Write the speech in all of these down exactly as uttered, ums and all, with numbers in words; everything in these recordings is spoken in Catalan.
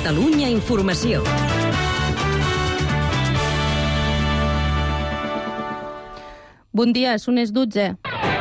Catalunya Informació. Bon dia, són les dotze.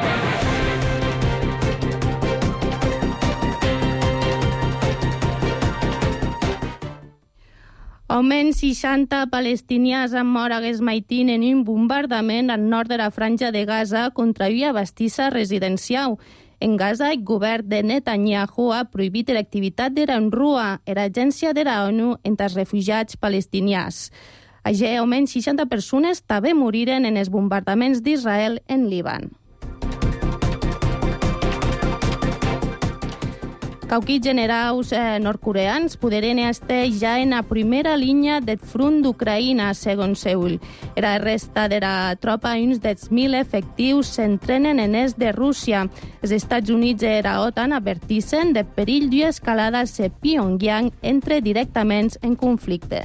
Almenys seixanta palestinians han mort aquest matí en un bombardament al nord de la franja de Gaza contra una bastissa residencial. En Gaza, el govern de Netanyahu ha prohibit l'activitat de l'UNRWA, l'agència de la ONU entre els refugiats palestinians. Allí, almenys seixanta persones també moriren en els bombardaments d'Israel en Líban. Quauquis generals eh, nord-coreans poderen estar ja en la primera línia del front d'Ucraïna, segons Seul. La resta de la tropa, uns dels mil efectius, s'entrenen en est de Rússia. Els Estats Units i la OTAN adverteixen del perill d'una escalada a Pyongyang entre directament en conflicte.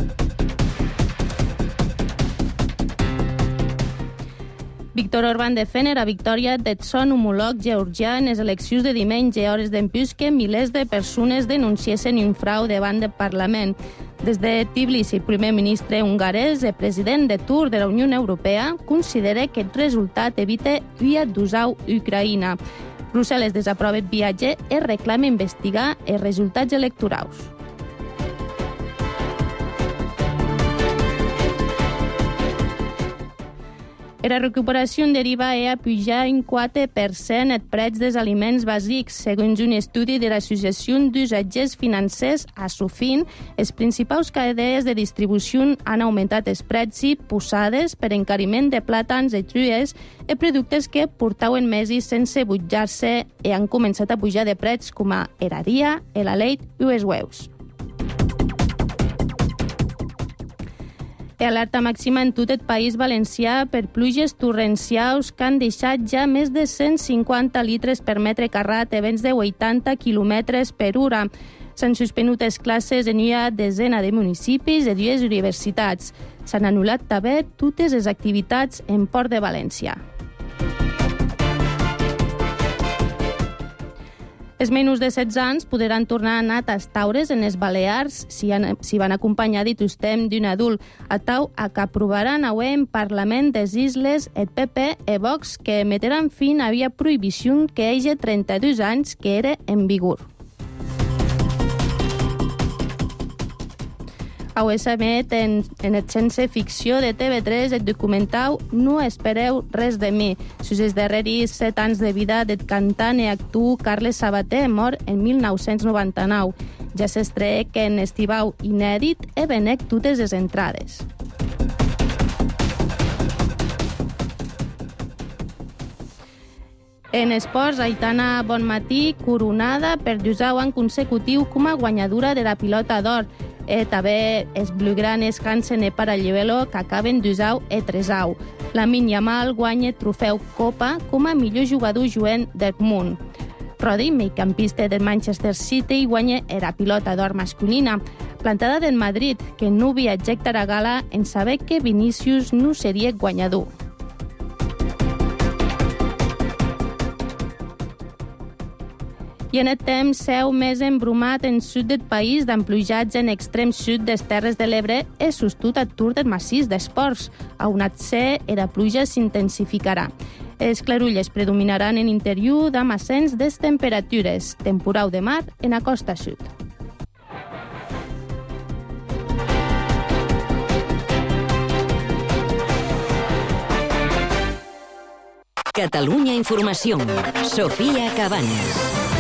Víctor Orbán defèn la victòria del son homòleg georgià en les eleccions de diumenge, hores d'empús que milers de persones denunciessin un frau davant del Parlament. Des de Tbilisi, el primer ministre hongarès i president de torn de la Unió Europea considera que el resultat evita via d'usar Ucraïna. Brussel·les desaprova el viatge i reclama investigar els resultats electorals. La recuperació deriva a pujar un quatre per cent el preu dels aliments bàsics. Segons un estudi de l'Associació d'Usatgers Financers, a Sofin, les principals cadenes de distribució han augmentat els preus posades per encariment de plàtans i trues i productes que portaven mesos sense bujar-se i han començat a pujar de preus com a heraria, la llet i els hueus. Alerta màxima en tot el País Valencià per pluges torrencials que han deixat ja més de cent cinquanta litres per metre carrat i vents de vuitanta quilòmetres per hora. S'han suspenut les classes en una desena de municipis i dues universitats. S'han anul·lat també totes les activitats en Port de València. Els menys de setze anys podran tornar a anar a tastaures en les Balears si, han, si van acompanyar d'Itustem d'un adult, a tau a que aprovaran avui en Parlament des Isles el P P i Vox que emetran fin a via prohibició que hagi trenta-dos anys que era en vigor. Avui s'emet en, en el Sense Ficció de T V tres el documental No espereu res de mi. Sus els darreris set anys de vida del cantant i actor Carles Sabater, mort en mil nou-cents noranta-nou. Ja s'estrec en estivau inèdit i venec totes les entrades. En esports, Aitana Bonmatí, coronada per dosau any consecutiu com a guanyadora de la pilota d'or. I també els blaugranes Hansen i Parallevelo que acaben dosau i tresau. Lamine Yamal guanya trofeu Copa com a millor jugador jovent del món. Rodri, migcampista del Manchester City, guanya la pilota d'or masculina. Plantada del Madrid, que no viatjectarà a gala en saber que Vinícius no seria guanyador. I en el temps seu més embrumat en sud del país d'emplujats en extrem sud de les Terres de l'Ebre i sostut atur del massís d'esports. A un atse, la pluja s'intensificarà. Els clarulles predominaran en interior amb ascens de temperatures, temporal de mar en la costa sud. Catalunya Informació. Sofia Cabanes.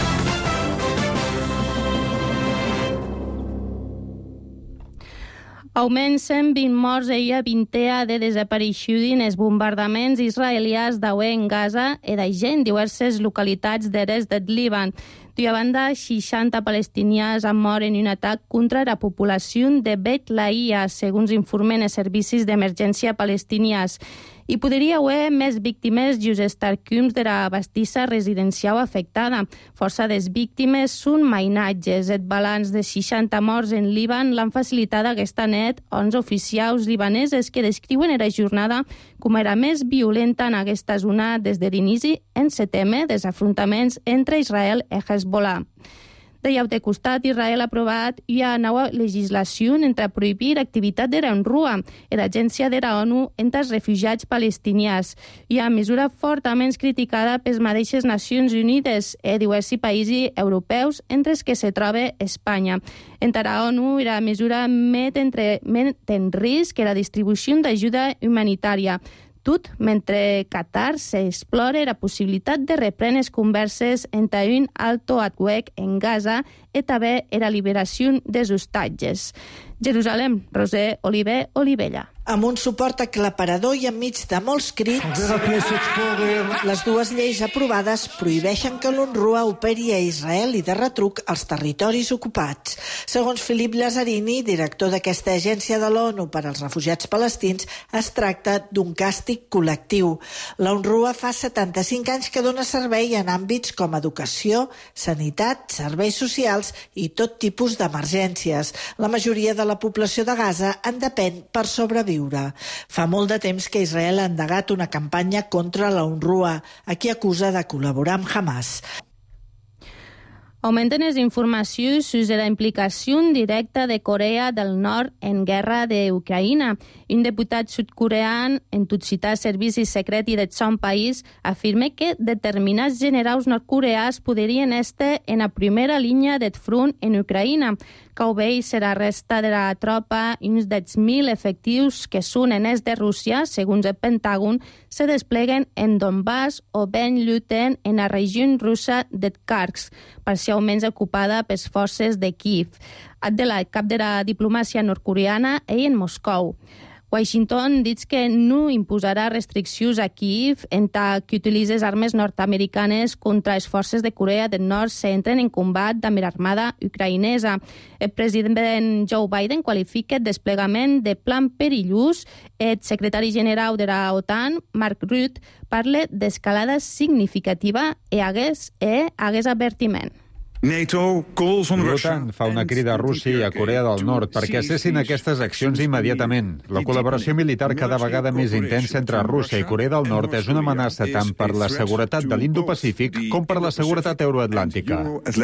Almenys cent vint morts i una vintea de desapareixuts en els bombardaments israelians d'avui en Gaza i de gent en diverses localitats de l'est del Líban. D'una banda, seixanta palestinians han mort en un atac contra la població de Bet Laia, segons informen els servicis d'emergència palestinians. Hi podria haver més víctimes just els tarcums de la bastissa residencial afectada. Força de les víctimes són mainatges. El balanç de seixanta morts en Líban l'han facilitat aquesta nit onze oficials libaneses que descriuen la jornada com era més violenta en aquesta zona des de l'inici en setembre dels afrontaments entre Israel i Hezbollah. De llaute costat, Israel ha aprovat una nova legislació entre prohibir activitat de l'UNRWA, l'agència de la ONU entre els refugiats palestinians. Hi ha mesura fortament criticada per les mateixes Nacions Unides i diversos països europeus, entre els que se troba Espanya. Entre la ONU, la mesura met, entre, met en risc la distribució d'ajuda humanitària. Tot mentre Qatar s'explora la possibilitat de reprendre les converses entre un alto atwec en Gaza i també la liberació dels hostatges. Jerusalem, Roser Oliver Olivella. Amb un suport aclaparador i enmig de molts crits, les dues lleis aprovades prohibeixen que l'UNRWA operi a Israel i de retruc als territoris ocupats. Segons Philippe Lazzarini, director d'aquesta agència de l'ONU per als refugiats palestins, es tracta d'un càstig col·lectiu. La UNRWA fa setanta-cinc anys que dona servei en àmbits com educació, sanitat, serveis socials i tot tipus d'emergències. La majoria de la població de Gaza en depèn per sobreviure. Fa molt de temps que Israel ha endegat una campanya contra la UNRWA, a qui acusa de col·laborar amb Hamas. Augmenten les informacions sobre la implicació directa de Corea del Nord en guerra d'Ucraïna. Un diputat sud-coreà, en tot citar servicis secrets i de son país, afirma que determinats generals nord-coreans podrien estar en la primera línia del front en Ucraïna, que obeix la resta de la tropa, uns deu mil efectius que són en est de Rússia, segons el Pentàgon, se despleguen en Donbass o ben lluiten en la regió russa de Kharkiv, parcialment ocupada per les forces de Kiev. Adela, cap de la diplomàcia nord-coreana, ell en Moscou. Washington diu que no imposarà restriccions a Kiev en tant que utilitza les armes nord-americanes contra les forces de Corea del Nord s'entren en combat amb l'armada ucraïnesa. El president Joe Biden qualifica el desplegament de plan perillós. El secretari general de la OTAN, Mark Rutte, parla d'escalada significativa i hagués, i hagués advertiment. L'OTAN fa una crida a Rússia i a Corea del Nord perquè cessin aquestes accions immediatament. La col·laboració militar cada vegada més intensa entre Rússia i Corea del Nord és una amenaça tant per la seguretat de l'Indo-Pacífic com per la seguretat euroatlàntica.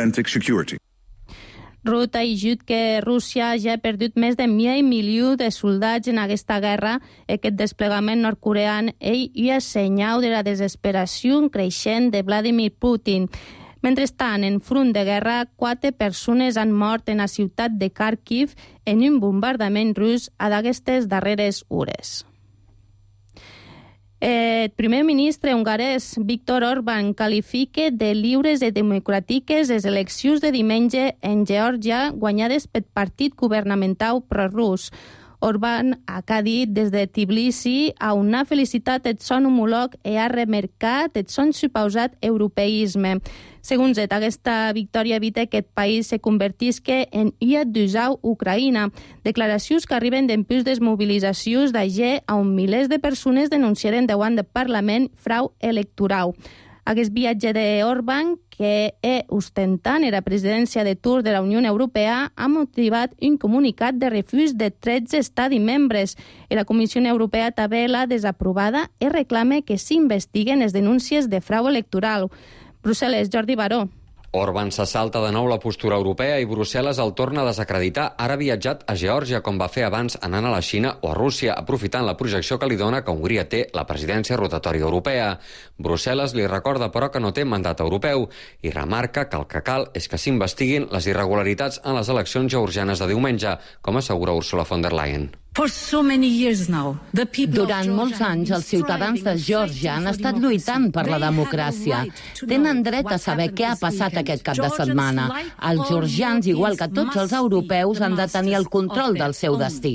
Rutte ha dit que Rússia ja ha perdut més de mig milió de soldats en aquesta guerra i que el desplegament nord-coreà és un senyal de la desesperació creixent de Vladimir Putin. Mentrestant, en front de guerra, quatre persones han mort en la ciutat de Kharkiv en un bombardament rus a d'aquestes darreres hores. El primer ministre hongarès Viktor Orbán qualifica de lliures i democràtiques les eleccions de diumenge en Geòrgia guanyades pel partit governamental prorús. Orbán ha dit des de Tbilisi a on ha felicitat el son homolog i ha remarcat el son suposat europeisme. Segons ell, aquesta victòria evita que el país se convertisca en una d'usau Ucraïna. Declaracions que arriben d'impuls de mobilitzacions d'allà on milers de persones denunciaren davant del Parlament frau electoral. Aquest viatge d'Orbán, que és ostentant en la presidència de torn de la Unió Europea, ha motivat un comunicat de refús de tretze estats membres i la Comissió Europea també l'ha desaprovada i reclama que s'investiguen les denúncies de frau electoral. Brussel·les, Jordi Baró. Orbán se salta de nou la postura europea i Brussel·les el torna a desacreditar. Ara ha viatjat a Geòrgia, com va fer abans anant a la Xina o a Rússia, aprofitant la projecció que li dona que Hongria té la presidència rotatòria europea. Brussel·les li recorda, però, que no té mandat europeu i remarca que el que cal és que s'investiguin les irregularitats en les eleccions georgianes de diumenge, com assegura Ursula von der Leyen. Durant molts anys, els ciutadans de Geòrgia han estat lluitant per la democràcia. Tenen dret a saber què ha passat aquest cap de setmana. Els georgians, igual que tots els europeus, han de tenir el control del seu destí.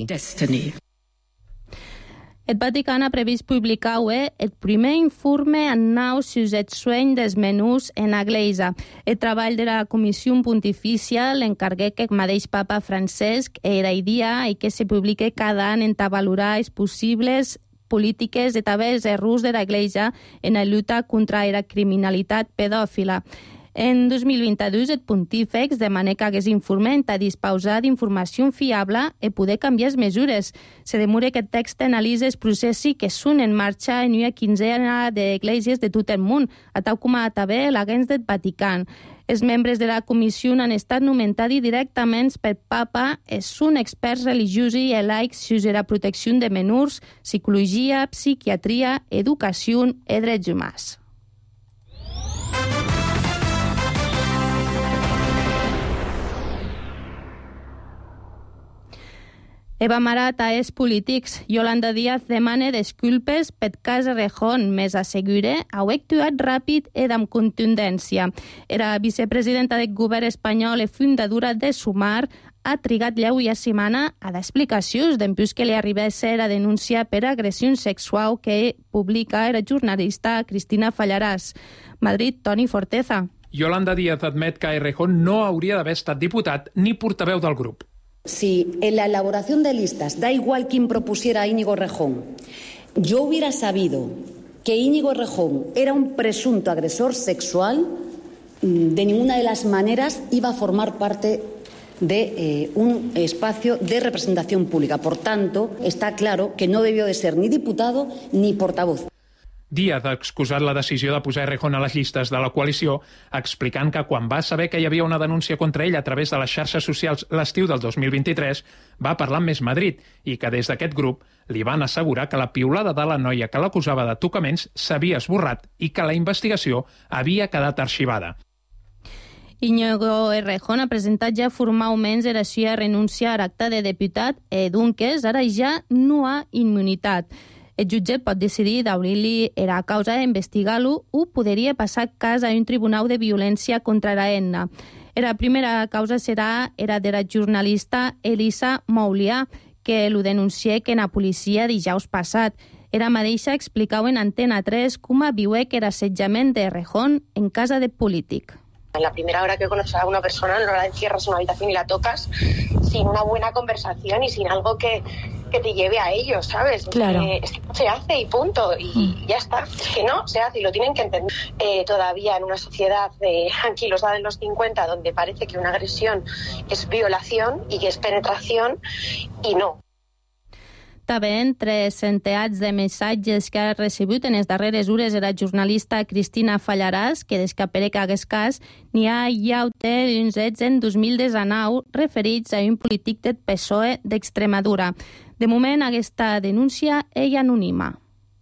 El Vatican ha previst publicar avui el primer informe annau sobre el sueño dels menús en l'Església. El treball de la Comissió Pontifícia l'encargué que el mateix papa Francesc era idea i que se publique cada any en valorar les possibles polítiques i també els errors de l'Església en la lluita contra la criminalitat pedòfila. En dos mil vint-i-dos, el pontífex demana que aquest informe ha disposar d'informació fiable i poder canviar les mesures. Se demora que el text analitzi els processos que són en marxa en una quinzena d'esglésies de tot el món, a tal com a també l'agents del Vatican. Els membres de la comissió han estat nomentats directament pel Papa, són experts religiosos i laics sobre la protecció de menors, psicologia, psiquiatria, educació i drets humans. Eva Marat a Els Polítics. Yolanda Díaz demana disculpes per cas Errejón, més assegura ha actuat ràpid i amb contundència. Era vicepresidenta del govern espanyol i fundadora de Sumar, ha trigat lleuja setmana a dar explicacions d'empús que li arribés la denúncia per agressió sexual que publica la jornalista Cristina Fallarás. Madrid, Toni Forteza. Yolanda Díaz admet que Errejón no hauria d'haver estat diputat ni portaveu del grup. Si en la elaboración de listas da igual quién propusiera a Íñigo Errejón, yo hubiera sabido que Íñigo Errejón era un presunto agresor sexual, de ninguna de las maneras iba a formar parte de eh, un espacio de representación pública. Por tanto, está claro que no debió de ser ni diputado ni portavoz. Díaz ha excusat la decisió de posar Errejón a les llistes de la coalició, explicant que quan va saber que hi havia una denúncia contra ell a través de les xarxes socials l'estiu del dos mil vint-i-tres, va parlar amb Més Madrid i que des d'aquest grup li van assegurar que la piulada de la noia que l'acusava de tocaments s'havia esborrat i que la investigació havia quedat arxivada. Íñigo Errejón ha presentat ja formalment la seva renúncia a l'acte de diputat i, doncs, ara ja no ha immunitat. El jutge pot decidir d'obrir-li la causa d'investigar-lo o podria passar cas a un tribunal de violència contra la Aena. La primera causa serà la de la jornalista Elisa Moulià, que lo denuncié que la policia dijous passat. Era mateixa explicava en Antena tres com viu que era assetjament de Errejón en casa de polític. En la primera hora que conoces a una persona no la encierras en una habitación y la tocas sin una buena conversación y sin algo que, que te lleve a ello, ¿sabes? Claro. Es que, es que no se hace y punto, y mm. ya está. Es que no se hace y lo tienen que entender. Eh, todavía en una sociedad de anquilosada de los cincuenta donde parece que una agresión es violación y que es penetración y no. També entre centenars de missatges que ha rebut en les darreres hores de la jornalista Cristina Fallarás, que des que per aquest cas n'hi ha llaute d'uns fets en dos mil dinou referits a un polític del P S O E d'Extremadura. De moment, aquesta denúncia és anònima.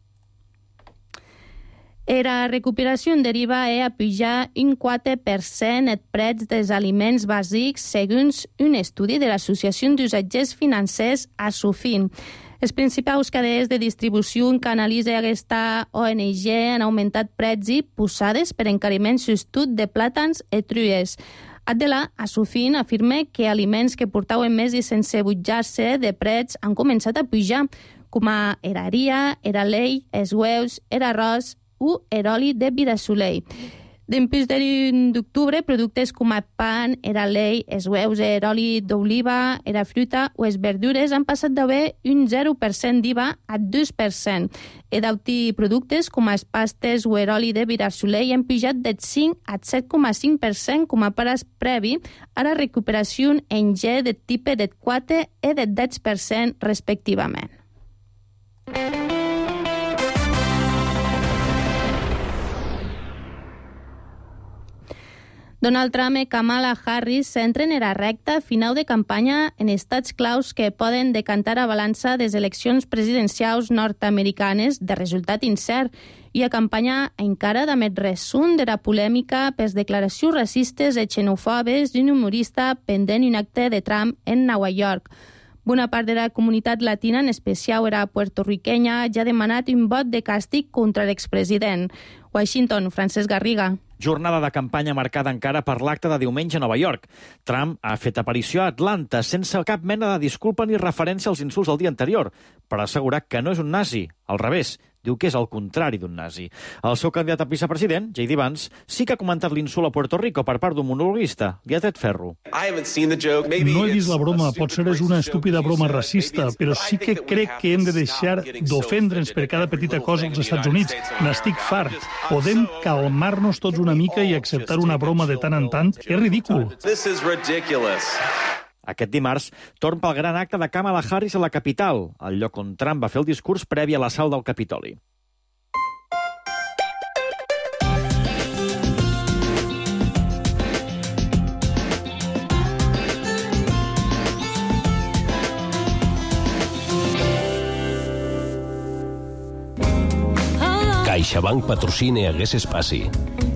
La recuperació deriva a pujar un quatre per cent els preus dels aliments bàsics segons un estudi de l'Associació d'Usatgers Financers Asufin. Els principals cadenes de distribució que analitza aquesta O N G han augmentat preus posades per encariment sostut de plàtans i trues. Adela Asufin afirma que aliments que portaven més i sense butjar-se de preus han començat a pujar, com a era haria, era lei, els hueus, era arròs o era oli de Virasolei. D'empús de l'un d'octubre, productes com el pan, era lei, els hueus, era oli d'oliva, era fruita o les verdures han passat d'haver un zero per cent d'I V A a dos per cent. I d'auti productes com les pastes o era oli de Virasolei han pujat del cinc al set coma cinc per cent com a pares previ a la recuperació en G de tipus del quatre i del deu per cent respectivament. Donald Trump i Kamala Harris s'entren en la recta final de campanya en estats claus que poden decantar a balança des eleccions presidencials nord-americanes de resultat incert i a campanya encara amb el resum de la polèmica per declaracions racistes i xenofòbes d'un humorista pendent un acte de Trump en Nova York. Bona part de la comunitat latina, en especial era puertorriquenya, ja ha demanat un vot de càstig contra l'expresident. Washington, Francesc Garriga. Jornada de campanya marcada encara per l'acte de diumenge a Nova York. Trump ha fet aparició a Atlanta sense cap mena de disculpa ni referència als insults del dia anterior, per assegurar que no és un nazi. Al revés, diu que és el contrari d'un nazi. El seu candidat a vicepresident, J D Vance, sí que ha comentat l'insult a Puerto Rico per part d'un monologuista. Li ha tret ferro. No he vist la broma, potser és una estúpida broma racista, però sí que crec que hem de deixar d'ofendre'ns per cada petita cosa als Estats Units. N'estic fart. Podem calmar-nos tots una mica i acceptar una broma de tant en tant? És ridícul. Aquest dimarts torn pel gran acte de Kamala Harris a la capital, el lloc on Trump va fer el discurs previ a l'assalt del Capitoli. CaixaBank patrocina Hagués Espaci.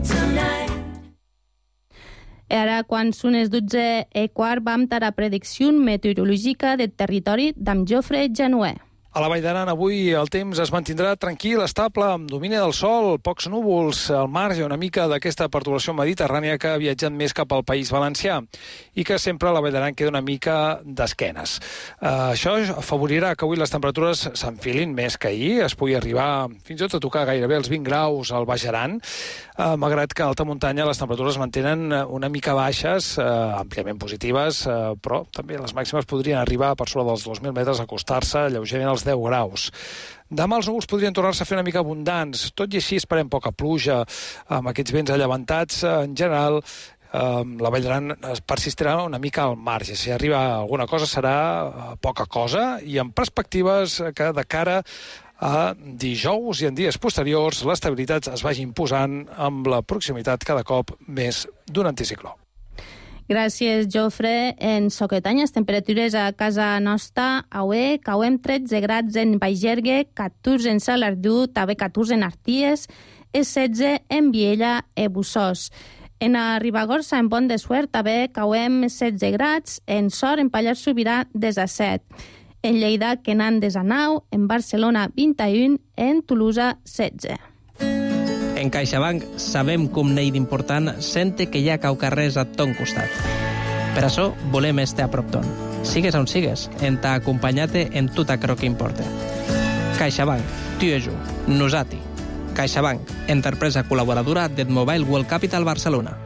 Ara, quan són les dotze i quart, vam a la predicció meteorològica del territori d'en Jofre Januer. A la Vall d'Aran avui el temps es mantindrà tranquil, estable, amb domini del sol, pocs núvols, al marge una mica d'aquesta perturbació mediterrània que ha viatjat més cap al País Valencià i que sempre a la Vall d'Aran queda una mica d'esquenes. Uh, això afavorirà que avui les temperatures s'enfilin més que ahir, es pugui arribar fins i tot a tocar gairebé els vint graus al Baix Aran, uh, malgrat que a alta muntanya les temperatures mantenen una mica baixes, uh, àmpliament positives, uh, però també les màximes podrien arribar per sobre dels dos mil metres, acostar-se lleugerament als deu graus. Demà els núvols podrien tornar-se a fer una mica abundants, tot i així esperem poca pluja, amb aquests vents allevantats. En general, eh, la Vall d'Aran persistirà una mica al marge. Si arriba alguna cosa serà poca cosa, i amb perspectives que de cara a dijous i en dies posteriors l'estabilitat es vagi imposant amb la proximitat cada cop més d'un anticicló. Gràcies, Jofre. En Soquetany, les temperatures a casa nostra, avui cauem tretze grads en Baixergue, catorze en Salardú, també catorze en Arties, i setze en Viella i Bussós. En a Ribagorça, en Pont de Suert, també cauem setze grads, en Sort, en Pallars Sobirà, disset. En Lleida, Quenan, dinou, en Barcelona, vint i u, en Tolosa, setze. En CaixaBank sabem com n'hi d'important sente que hi ha caucarrers a ton costat. Per això volem estar a prop ton. Sigues on sigues, en t'ha acompanyat en tot aquello que importa. CaixaBank, tu i jo, nosati. CaixaBank, empresa col·laboradora del Mobile World Capital Barcelona.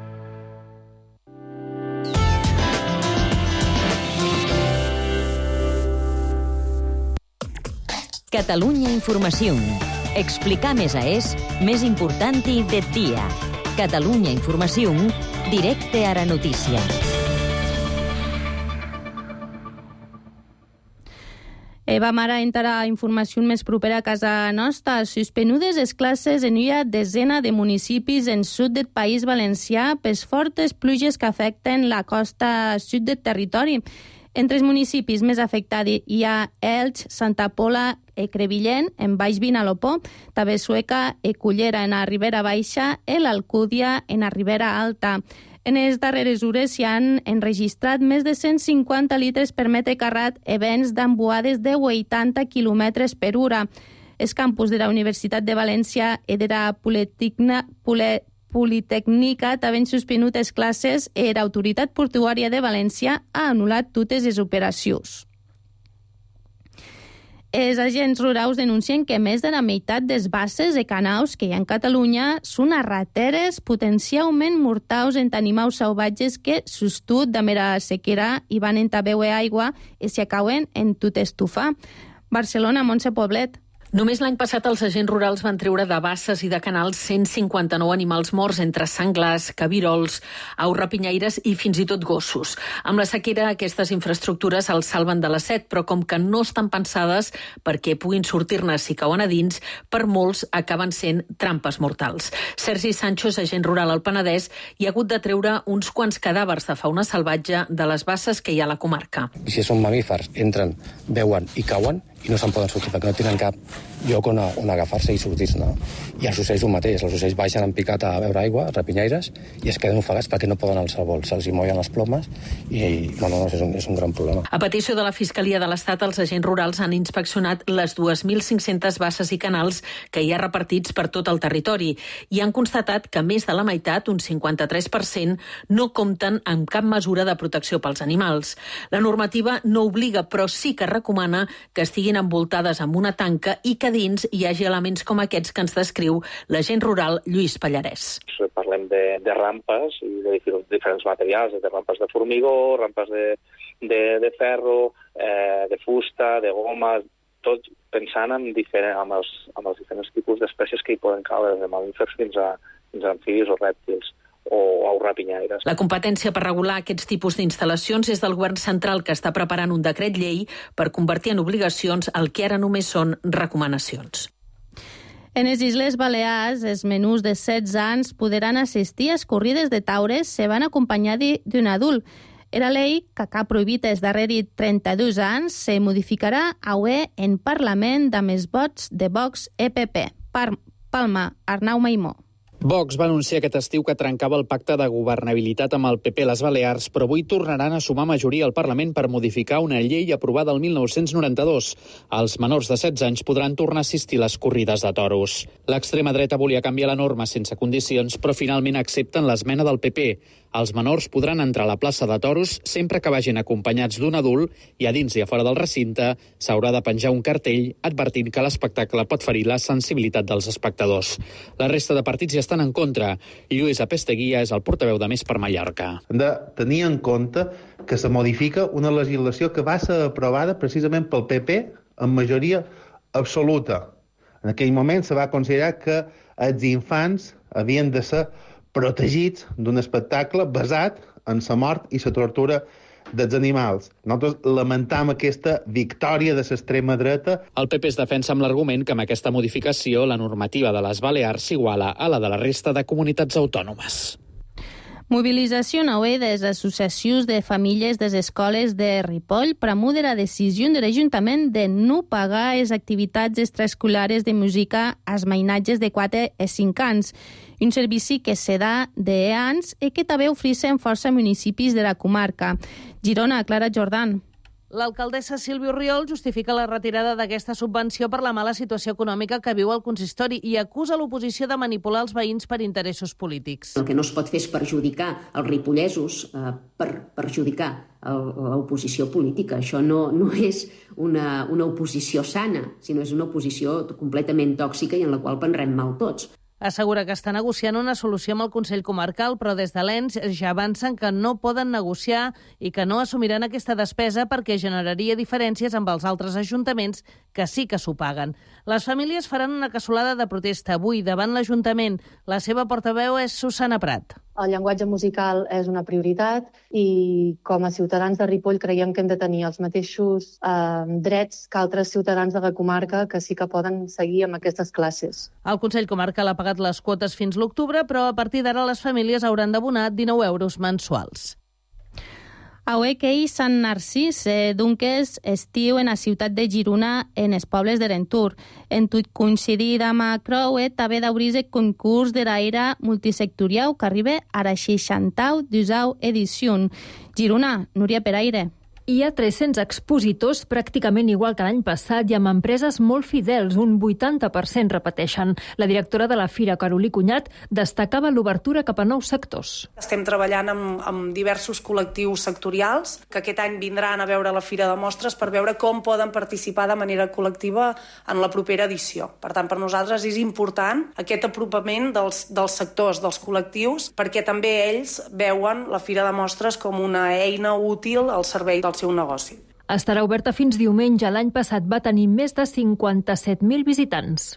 Catalunya Informació. Explicar més a és més important i del dia. Catalunya Informació, directe a la notícia. E vam ara entrar a informació més propera a casa nostra. Suspenudes les classes en una desena de municipis en sud del País Valencià per fortes pluges que afecten la costa sud del territori. Entre els municipis més afectats hi ha Elx, Santa Pola i Crevillent, en Baix Vinalopó, també Sueca i Cullera en la Ribera Baixa i l'Alcúdia en la Ribera Alta. En les darreres hores s'hi han enregistrat més de cent cinquanta litres per metre carrat i vents d'embuades de vuitanta quilòmetres per hora. Els campus de la Universitat de València i de la Politecnia, Pole, Politècnica també han suspenut les classes i l'Autoritat Portuària de València ha anul·lat totes les operacions. Els agents rurals denuncien que més de la meitat dels basses i canals que hi ha en Catalunya són a rateres potencialment mortals en animals salvatges que, sostut de mera sequera, hi van entrar beure aigua i s'hi acaben en tot estufar. Barcelona, Montse Poblet. Només l'any passat els agents rurals van treure de basses i de canals cent cinquanta-nou animals morts entre senglars, cabirols, aus rapinyaires i fins i tot gossos. Amb la sequera aquestes infraestructures els salven de la set, però com que no estan pensades perquè puguin sortir-ne si cauen a dins, per molts acaben sent trampes mortals. Sergi Sancho és agent rural al Penedès i ha hagut de treure uns quants cadàvers de fauna salvatge de les basses que hi ha a la comarca. Si són mamífers, entren, veuen i cauen, i no se'n poden sortir perquè no tenen cap lloc on, on agafar-se i sortir-ne. I els ocells ho mateix, els ocells baixen en picat a beure aigua, rapinyaires, i es queden ofegats perquè no poden alçar el vol, se'ls hi mollen les plomes i, bueno, no, és, un, és un gran problema. A petició de la Fiscalia de l'Estat, els agents rurals han inspeccionat les dues mil cinc-centes basses i canals que hi ha repartits per tot el territori i han constatat que més de la meitat, un cinquanta-tres per cent, no compten amb cap mesura de protecció pels animals. La normativa no obliga, però sí que recomana que estiguin envoltades amb una tanca i que dins hi hagi elements com aquests que ens descriu l'agent rural Lluís Pallarès. Parlem de, de rampes i de diferents materials, de rampes de formigó, rampes de, de, de ferro, eh, de fusta, de goma, tot pensant en, diferent, amb, els, amb els diferents tipus d'espècies que hi poden caure, de mamífers fins a, fins a amfibis o rèptils o aus rapinyaires. La competència per regular aquests tipus d'instal·lacions és del govern central, que està preparant un decret llei per convertir en obligacions el que ara només són recomanacions. En les Illes Balears, els menús de setze anys podran assistir a corrides de taures se van acompanyar d'un adult. Era llei que ha prohibit els darrers trenta-dos anys se modificarà avui en Parlament amb els vots de Vox i P P. Par Palma, Arnau Maimó. Vox va anunciar aquest estiu que trencava el pacte de governabilitat amb el P P a les Balears, però avui tornaran a sumar majoria al Parlament per modificar una llei aprovada el mil nou-cents noranta-dos. Els menors de setze anys podran tornar a assistir a les corrides de toros. L'extrema dreta volia canviar la norma sense condicions, però finalment accepten l'esmena del P P. Els menors podran entrar a la plaça de toros sempre que vagin acompanyats d'un adult i a dins i a fora del recinte s'haurà de penjar un cartell advertint que l'espectacle pot ferir la sensibilitat dels espectadors. La resta de partits hi estan en contra. Lluís Apesteguia és el portaveu de Més per Mallorca. Hem de tenir en compte que se modifica una legislació que va ser aprovada precisament pel P P en majoria absoluta. En aquell moment se va considerar que els infants havien de ser protegits d'un espectacle basat en la mort i la tortura dels animals. Nosaltres lamentam aquesta victòria de l'extrema dreta. El P P es defensa amb l'argument que amb aquesta modificació la normativa de les Balears s'iguala a la de la resta de comunitats autònomes. Mobilització nova des associacions de famílies des escoles de Ripoll promou la decisió de l'Ajuntament de no pagar les activitats extraescolars de música als mainatges de quatre a cinc anys. Un servici que se dà d'anys i que també ofereix en força municipis de la comarca. Girona, Clara Jordan. L'alcaldessa Sílvia Orriol justifica la retirada d'aquesta subvenció per la mala situació econòmica que viu el consistori i acusa l'oposició de manipular els veïns per interessos polítics. El que no es pot fer és perjudicar els ripollesos eh, per perjudicar l'oposició política. Això no, no és una, una oposició sana, sinó és una oposició completament tòxica i en la qual prendrem mal tots. Assegura que està negociant una solució amb el Consell Comarcal, però des de l'E N S ja avancen que no poden negociar i que no assumiran aquesta despesa perquè generaria diferències amb els altres ajuntaments que sí que s'ho paguen. Les famílies faran una cassolada de protesta avui davant l'Ajuntament. La seva portaveu és Susana Prat. El llenguatge musical és una prioritat i com a ciutadans de Ripoll creiem que hem de tenir els mateixos eh, drets que altres ciutadans de la comarca que sí que poden seguir amb aquestes classes. El Consell Comarcal ha pagat les quotes fins l'octubre, però a partir d'ara les famílies hauran d'abonar dinou euros mensuals. Aué que hi Sant Narcís, eh, doncs, estiu en la ciutat de Girona, en els pobles de l'entorn. En tot coincidir amb Crowe, també d'obrir el concurs de l'era multisectorial que arriba a la seixanta-duena edició. Girona, Núria Peraire. Hi ha tres-cents expositors, pràcticament igual que l'any passat, i amb empreses molt fidels, un vuitanta per cent repeteixen. La directora de la Fira, Carolí Cunyat, destacava l'obertura cap a nous sectors. Estem treballant amb, amb diversos col·lectius sectorials que aquest any vindran a veure la Fira de Mostres per veure com poden participar de manera col·lectiva en la propera edició. Per tant, per nosaltres és important aquest apropament dels, dels sectors, dels col·lectius, perquè també ells veuen la Fira de Mostres com una eina útil al servei dels seu negoci. Estarà oberta fins diumenge. L'any passat va tenir més de cinquanta-set mil visitants.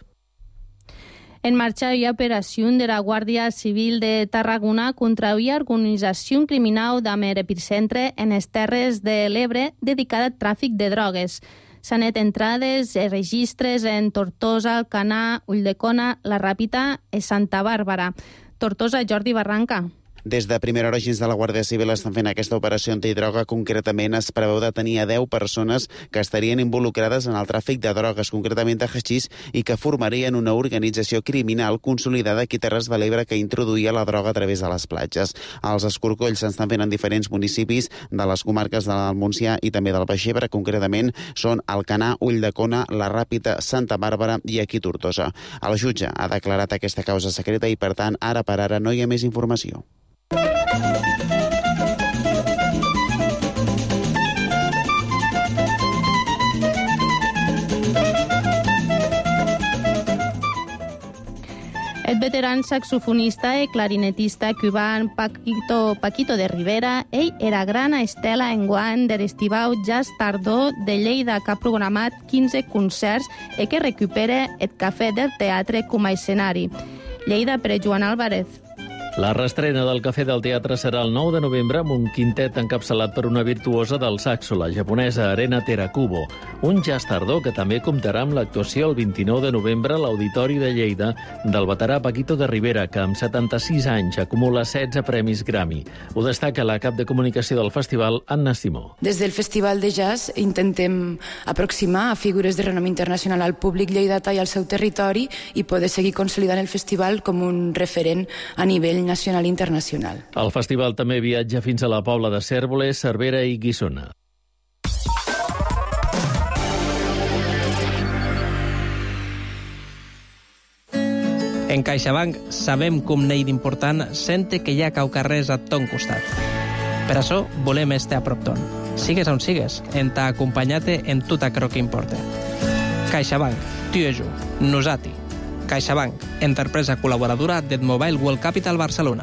En marxa hi ha operació de la Guàrdia Civil de Tarragona contra una organització criminal d'Amer epicentre en les Terres de l'Ebre dedicada al tràfic de drogues. S'han net entrades i registres en Tortosa, Alcanar, Ulldecona, La Ràpita i Santa Bàrbara. Tortosa, Jordi Barranca. Des de primera hora, agents de la Guàrdia Civil estan fent aquesta operació antidroga. Concretament, es preveu detenir a deu persones que estarien involucrades en el tràfic de drogues, concretament de haixís, i que formarien una organització criminal consolidada aquí a Terres de l'Ebre que introduïa la droga a través de les platges. Els escorcolls s'estan fent en diferents municipis de les comarques del Montsià i també del Baix Ebre. Concretament, són Alcanar, Ulldecona, La Ràpita, Santa Bàrbara i aquí Tortosa. El jutge ha declarat aquesta causa secreta i, per tant, ara per ara no hi ha més informació. El veteran saxofonista i clarinetista cubà Paquito, Paquito de Rivera, ell era gran estela enguany de l'Estivau Jazz Tardor de Lleida, que ha programat quinze concerts i que recupera el Cafè del Teatre com a escenari. Lleida per Joan Álvarez. La reestrena del Cafè del Teatre serà el nou de novembre amb un quintet encapçalat per una virtuosa del saxo, la japonesa Arena Terakubo. Un jazz tardor que també comptarà amb l'actuació el vint-i-nou de novembre a l'Auditori de Lleida del veterà Paquito de Rivera, que amb setanta-sis anys acumula setze premis Grammy. Ho destaca la cap de comunicació del festival, Anna Simó. Des del Festival de Jazz intentem aproximar a figures de renom internacional al públic lleidatà i al seu territori i poder seguir consolidant el festival com un referent a nivell nacional i internacional. El festival també viatja fins a la Pobla de Cérvoles, Cervera i Guissona. En CaixaBank sabem com n'hi d'important sente que hi ha caucarrers a ton costat. Per això volem estar a prop ton. Sigues on sigues, en t'acompanyate en tot aquello que importa. CaixaBank, tu i jo, nosati. CaixaBank, empresa col·laboradora de Mobile World Capital Barcelona.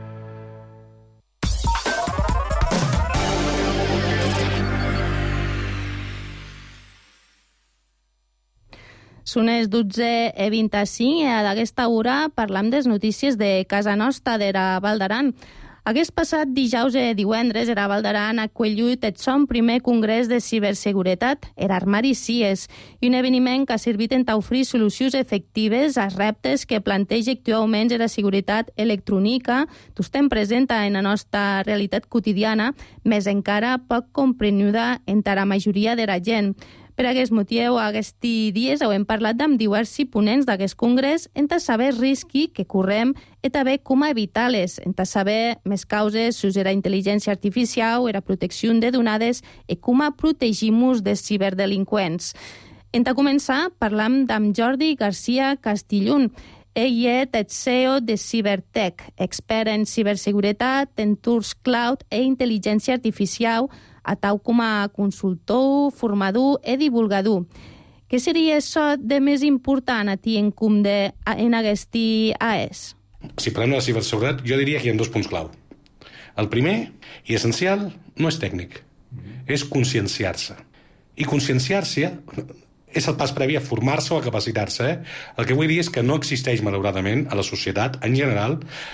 Són les dotze i vint-i-cinc i d'aquesta hora parlam de notícies de casa nostra, d'era Val d'Aran. Aquest passat dijous i divendres era Val d'Aran ha acollit el son primer congrés de ciberseguretat, era Armari C I E S, i un eveniment que ha servit en ofrir solucions efectives als reptes que planteja actualment la seguretat electrònica, que estem present en la nostra realitat quotidiana, més encara poc comprenuda entre la majoria de la gent. Per aquest motiu, aquests dies hem parlat amb diversos ponents d'aquest congrés en saber el risc que correm i també com evitar-les, en saber més causes sobre la intel·ligència artificial, la protecció de donades i com protegim-nos dels ciberdelinqüents. En començar, parlam amb Jordi García Castillón. Ell és el C E O de Cybertech, expert en ciberseguretat, entorns cloud i intel·ligència artificial, a tau com a consultor, formador i divulgador. Què seria això de més important a ti en com de, en aquest A E S? Si parlem de la ciberseguretat, jo diria que hi ha dos punts clau. El primer, i essencial, no és tècnic, és conscienciar-se. I conscienciar-se és el pas previ a formar-se o a capacitar-se. Eh? El que vull dir és que no existeix, malauradament, a la societat, en general,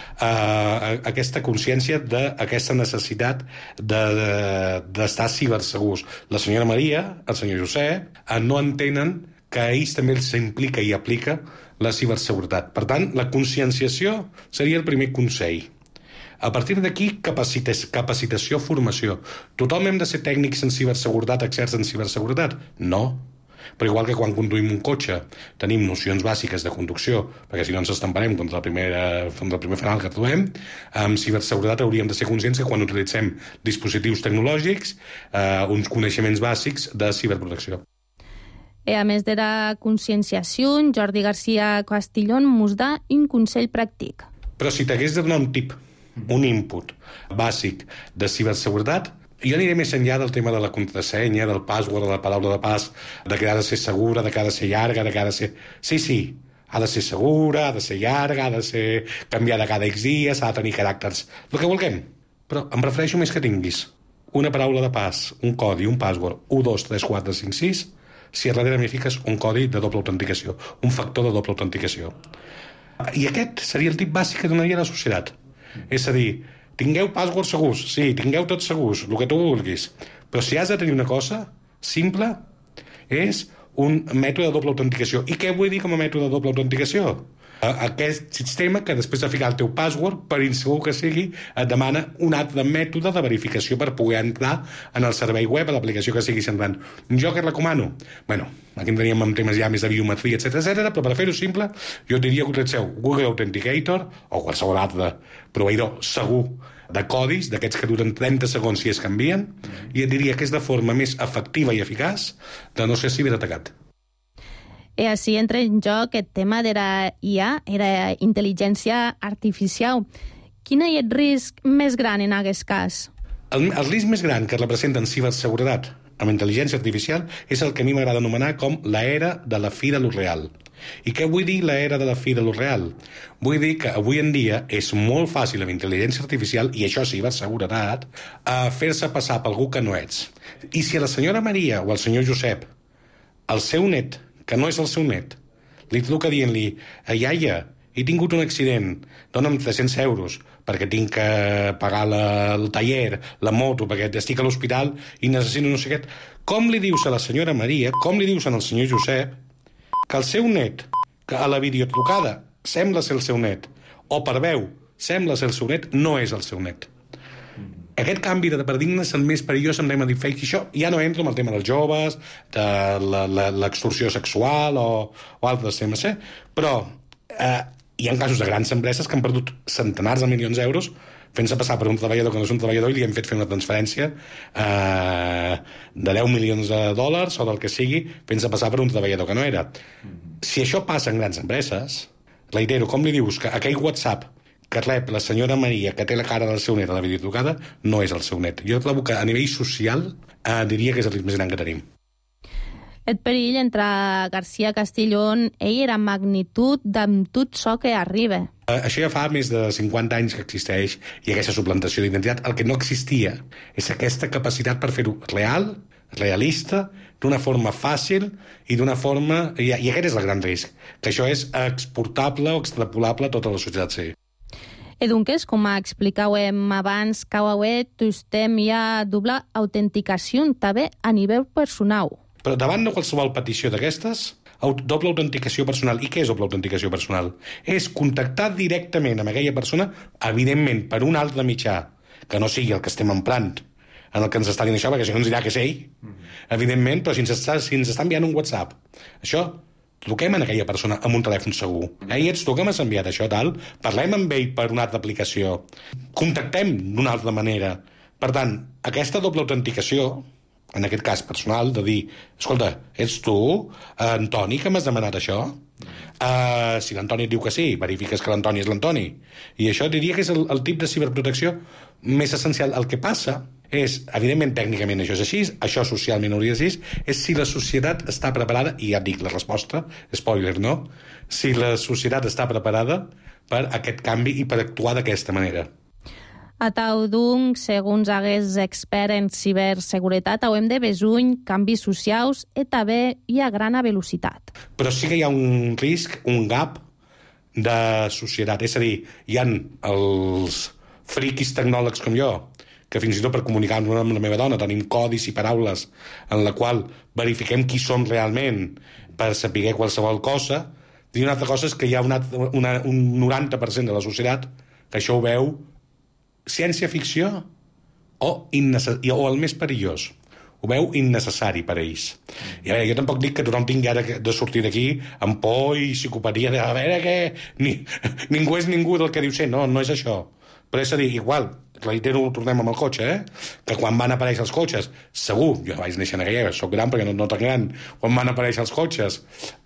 eh, aquesta consciència d'aquesta necessitat d'estar de, de, cibersegurs. La senyora Maria, el senyor Josep, eh, no entenen que a ells també s'implica i aplica la ciberseguretat. Per tant, la conscienciació seria el primer consell. A partir d'aquí, capacitació, formació. Tothom hem de ser tècnics en ciberseguretat, experts en ciberseguretat? No. Però igual que quan conduïm un cotxe tenim nocions bàsiques de conducció, perquè si no ens estamparem contra el primer, contra el primer fanal que trobem, amb ciberseguretat hauríem de ser conscients que quan utilitzem dispositius tecnològics, eh, uns coneixements bàsics de ciberprotecció. I a més de la conscienciació, Jordi García Castillón mos da un consell pràctic. Però si t'hagués de donar un tip, un input bàsic de ciberseguretat, jo aniré més enllà del tema de la contrasenya, del password, de la paraula de pas, de que ha de ser segura, de que ha de ser llarga, de que ha de ser... Sí, sí, ha de ser segura, ha de ser llarga, ha de ser canviada cada X dies, ha de tenir caràcters, el que vulguem. Però em prefereixo més que tinguis una paraula de pas, un codi, un password, u, dos, tres, quatre, cinc, sis, si a darrere m'hi fiques un codi de doble autenticació, un factor de doble autenticació. I aquest seria el tip bàsic que donaria a la societat. És a dir, tingueu passwords segurs, sí, tingueu tots segurs, el que tu vulguis. Però si has de tenir una cosa simple, és un mètode de doble autenticació. I què vull dir com a mètode de doble autenticació? Aquest sistema que després de ficar el teu password, per insegur que sigui, et demana un altre mètode de verificació per poder entrar en el servei web, a l'aplicació que sigui semblant. Jo què recomano? Bueno, aquí entraríem en temes ja més de biometria, etcètera, etcètera, però per fer-ho simple, jo diria que utilitzeu Google Authenticator o qualsevol altre proveïdor segur de codis, d'aquests que duren trenta segons si es canvien, i et diria que és de forma més efectiva i eficaç de no ser ciberatacat. I així entra en joc el tema de la I A, la intel·ligència artificial. Quin és el risc més gran en aquest cas? El, el risc més gran que representa en ciberseguretat amb intel·ligència artificial és el que a mi m'agrada anomenar com l'era de la fi de lo real. I què vull dir l'era de la fi de lo real? Vull dir que avui en dia és molt fàcil amb intel·ligència artificial, i això sí, ciberseguretat, a fer-se passar per algú que no ets. I si a la senyora Maria o al senyor Josep, el seu net, que no és el seu net, li truca dient-li, iaia, he tingut un accident, dona'm tres-cents euros perquè tinc que pagar la, el taller, la moto, perquè estic a l'hospital i necessito no sé què. Com li dius a la senyora Maria, com li dius al senyor Josep, que el seu net, que a la videotrucada sembla ser el seu net, o per veu sembla ser el seu net, no és el seu net. Aquest canvi de paradigma és el més perillós amb tema deepfake, i això ja no entra en el tema dels joves, de l'extorsió sexual o, o altres temes, eh? Però eh, hi ha casos de grans empreses que han perdut centenars de milions d'euros fent-se passar per un treballador que no és un treballador i li han fet fer una transferència eh, de deu milions de dòlars o del que sigui, fent-se passar per un treballador que no era. Si això passa en grans empreses, reitero, com li dius que aquell WhatsApp que rep la senyora Maria, que té la cara del seu net a la videotrucada, no és el seu net. Jo trobo que a nivell social eh, diria que és el risc més gran que tenim. El perill entre García Castellón, ell era magnitud d'amb tot això que arriba. Uh, això ja fa més de cinquanta anys que existeix i aquesta suplantació d'identitat. El que no existia és aquesta capacitat per fer-ho real, realista, d'una forma fàcil i d'una forma... I, i aquest és el gran risc, que això és exportable o extrapolable a tota la societat. Sí. I doncs, com explicàvem abans, cauet, estem ja doble autenticació també a nivell personal. Però davant de qualsevol petició d'aquestes, doble autenticació personal. I què és doble autenticació personal? És contactar directament amb aquella persona, evidentment, per un altre mitjà, que no sigui el que estem emprant, en el que ens està dient això, perquè si no ens dirà que és ell, mm-hmm. evidentment, però si ens, està, si ens està enviant un WhatsApp, això, truquem a aquella persona amb un telèfon segur. Ei, ets tu que m'has enviat això, tal? Parlem amb ell per una altra aplicació. Contactem d'una altra manera. Per tant, aquesta doble autenticació, en aquest cas personal, de dir, escolta, ets tu, Antoni, que m'has demanat això? Uh, si l'Antoni et diu que sí, verifiques que l'Antoni és l'Antoni. I això diria que és el, el tip de ciberprotecció més essencial. El que passa és, evidentment, tècnicament això és així, això socialment hauria de ser així, és si la societat està preparada, i ja et dic la resposta, spoiler, no? Si la societat està preparada per aquest canvi i per actuar d'aquesta manera. A tau d'un, segons hagués expert en ciberseguretat, hauem de besuny canvis socials i també hi ha gran velocitat. Però sí que hi ha un risc, un gap de societat. És a dir, hi ha els friquis tecnòlegs com jo, que fins i tot per comunicar-nos amb la meva dona tenim codis i paraules en la qual verifiquem qui som realment per saber qualsevol cosa. I una altra cosa és que hi ha una, una, un noranta per cent de la societat que això ho veu ciència-ficció o, o el més perillós, ho veu innecessari per a ells. I a veure, jo tampoc dic que tothom tingui ara de sortir d'aquí amb por i psicopatia de a veure que ni, ningú és ningú del que diu ser, no, no és això. Però és a dir, igual, reitero, tornem amb el cotxe, eh? Que quan van aparèixer els cotxes, segur, jo vaig néixer en aquella, soc gran perquè no, no tan gran, quan van aparèixer els cotxes,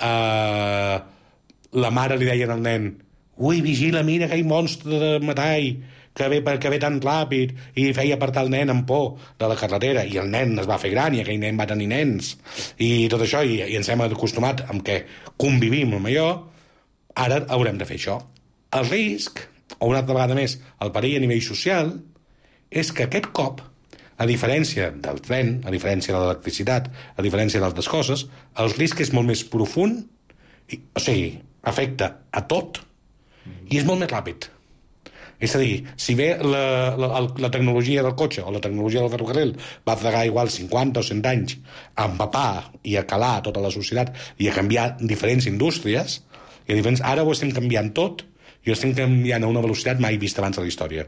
eh, la mare li deia al nen, ui, vigila, mira aquell monstre de metall, que ve, que ve tan ràpid, i feia apartar el nen amb por de la carretera, i el nen es va fer gran, i aquell nen va tenir nens, i tot això, i, i ens hem acostumat amb què convivim amb allò, ara haurem de fer això. El risc, o una altra vegada més, el perill a nivell social, és que aquest cop, a diferència del tren, a diferència de l'electricitat, a diferència d'altres coses, el risc és molt més profund, i, o sigui, afecta a tot, i és molt més ràpid. És a dir, si bé la, la, la tecnologia del cotxe o la tecnologia del ferrocarril va fregar igual cinquanta o cent anys a empapar i a calar tota la societat i a canviar diferents indústries, i a diferents, ara ho estem canviant tot i ho estem canviant a una velocitat mai vista abans de la història.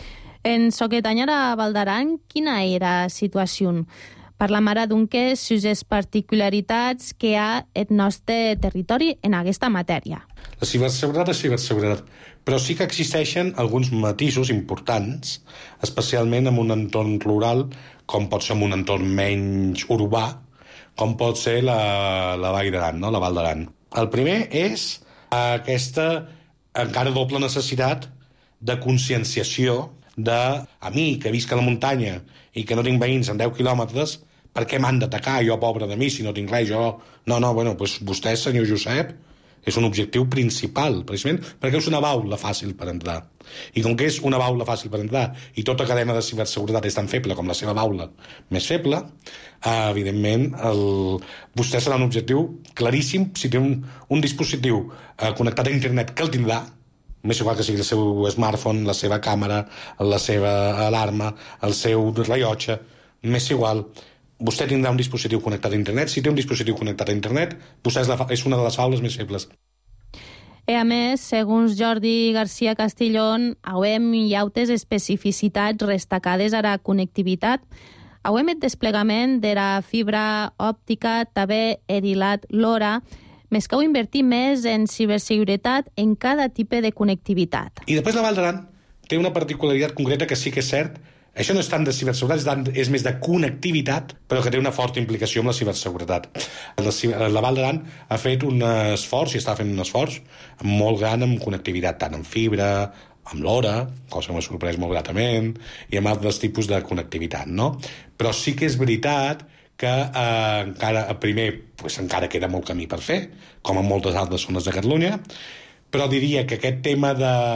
En Soquetanyara Valdaran, quina era la situació? Parlam ara d'un que sus particularitats que hi ha el nostre territori en aquesta matèria. La ciberseguretat és ciberseguretat, però sí que existeixen alguns matisos importants, especialment en un entorn rural, com pot ser en un entorn menys urbà, com pot ser la, la Vall d'Aran, no? La Val d'Aran. El primer és aquesta encara doble necessitat de conscienciació de a mi, que visc a la muntanya i que no tinc veïns en deu quilòmetres, per què m'han d'atacar, jo pobre de mi, si no tinc res, jo... No, no, bueno, doncs vostè, senyor Josep, és un objectiu principal, precisament perquè és una baula fàcil per entrar. I com que és una baula fàcil per entrar i tota cadena de ciberseguretat és tan feble com la seva baula més feble, eh, evidentment el... vostè serà un objectiu claríssim si té un, un dispositiu eh, connectat a internet, que el tindrà, més igual que sigui el seu smartphone, la seva càmera, la seva alarma, el seu rellotge, més igual. Vostè tindrà un dispositiu connectat a internet. Si té un dispositiu connectat a internet, vostè és, la, és una de les faules més febles. E a més, segons Jordi García Castillón, auem hi autes especificitats destacades a la connectivitat. Auem el desplegament de la fibra òptica, també erilat l'hora, més que ho invertir més en ciberseguretat en cada tipus de connectivitat. I després la Val d'Aran té una particularitat concreta que sí que és cert. Això no és tant de ciberseguretat, és més de connectivitat, però que té una forta implicació amb la ciberseguretat. La, la Val d'Aran ha fet un esforç, i està fent un esforç molt gran en connectivitat, tant en fibra, amb l'hora, cosa que m'ha sorprès molt gratament, i amb altres tipus de connectivitat, no? Però sí que és veritat que eh, encara, primer, pues, encara queda molt camí per fer, com en moltes altres zones de Catalunya, però diria que aquest tema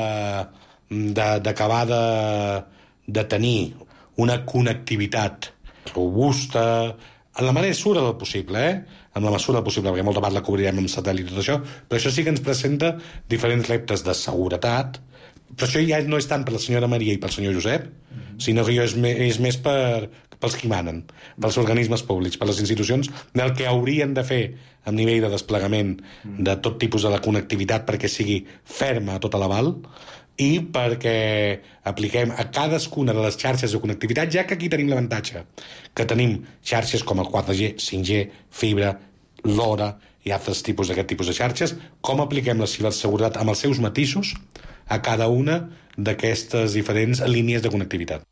d'acabar de, de, de tenir una connectivitat robusta, en la mesura del possible, eh? en la mesura del possible, perquè molta part la cobrirem amb satèl·lit i tot això, però això sí que ens presenta diferents reptes de seguretat, però això ja no és tant per la senyora Maria i pel senyor Josep, mm-hmm. sinó que és, me, és més per, pels qui manen, pels organismes públics, per les institucions, del que haurien de fer a nivell de desplegament mm-hmm. de tot tipus de la connectivitat perquè sigui ferma a tota la val, i perquè apliquem a cadascuna de les xarxes de connectivitat, ja que aquí tenim l'avantatge que tenim xarxes com el quatre G, cinc G, fibra, l'hora i altres tipus d'aquest tipus de xarxes, com apliquem la ciberseguretat amb els seus matisos a cada una d'aquestes diferents línies de connectivitat.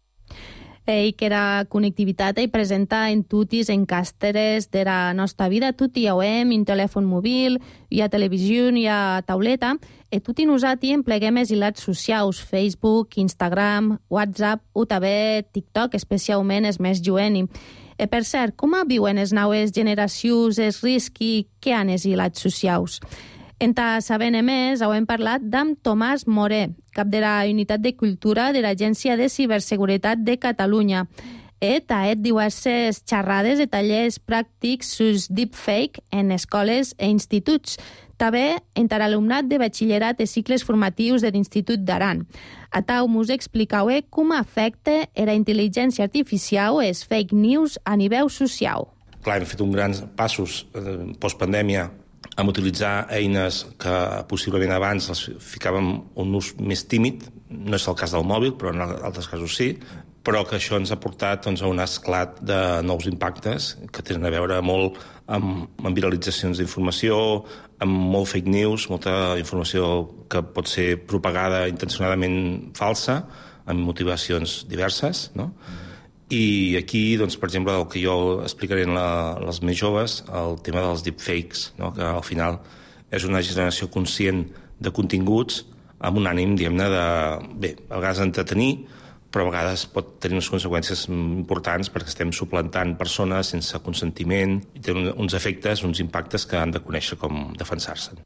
I que la connectivitat hi presenta en tutis, en càsteres de la nostra vida. Tot hi hauem, en telèfon mòbil, hi ha televisió, hi ha tauleta, i tot i nosaltres empleguem els hilats socials, Facebook, Instagram, WhatsApp, o també TikTok, especialment els més jovenis. I per cert, com viuen les noves generacions els riscs i què han els hilats socials? En ta sabent més, hem parlat d'en Tomàs Moré, cap de la Unitat de Cultura de l'Agència de Ciberseguretat de Catalunya. Et ha fet diverses xerrades de tallers pràctics sus deepfake en escoles i instituts. També entre l'alumnat de batxillerat i cicles formatius de l'Institut d'Aran. A tau mos explicau com afecta la intel·ligència artificial i els fake news a nivell social. Clar, hem fet uns grans passos eh, postpandèmia amb utilitzar eines que possiblement abans les ficàvem un ús més tímid, no és el cas del mòbil, però en altres casos sí, però que això ens ha portat doncs, a un esclat de nous impactes que tenen a veure molt amb, amb viralitzacions d'informació, amb molt fake news, molta informació que pot ser propagada intencionadament falsa, amb motivacions diverses, no? I aquí, doncs, per exemple, el que jo explicaré a la, les més joves, el tema dels deepfakes, no? Que al final és una generació conscient de continguts amb un ànim, diguem-ne, de, bé, a vegades entretenir, però a vegades pot tenir unes conseqüències importants perquè estem suplantant persones sense consentiment i tenen uns efectes, uns impactes que han de conèixer com defensar-se'n.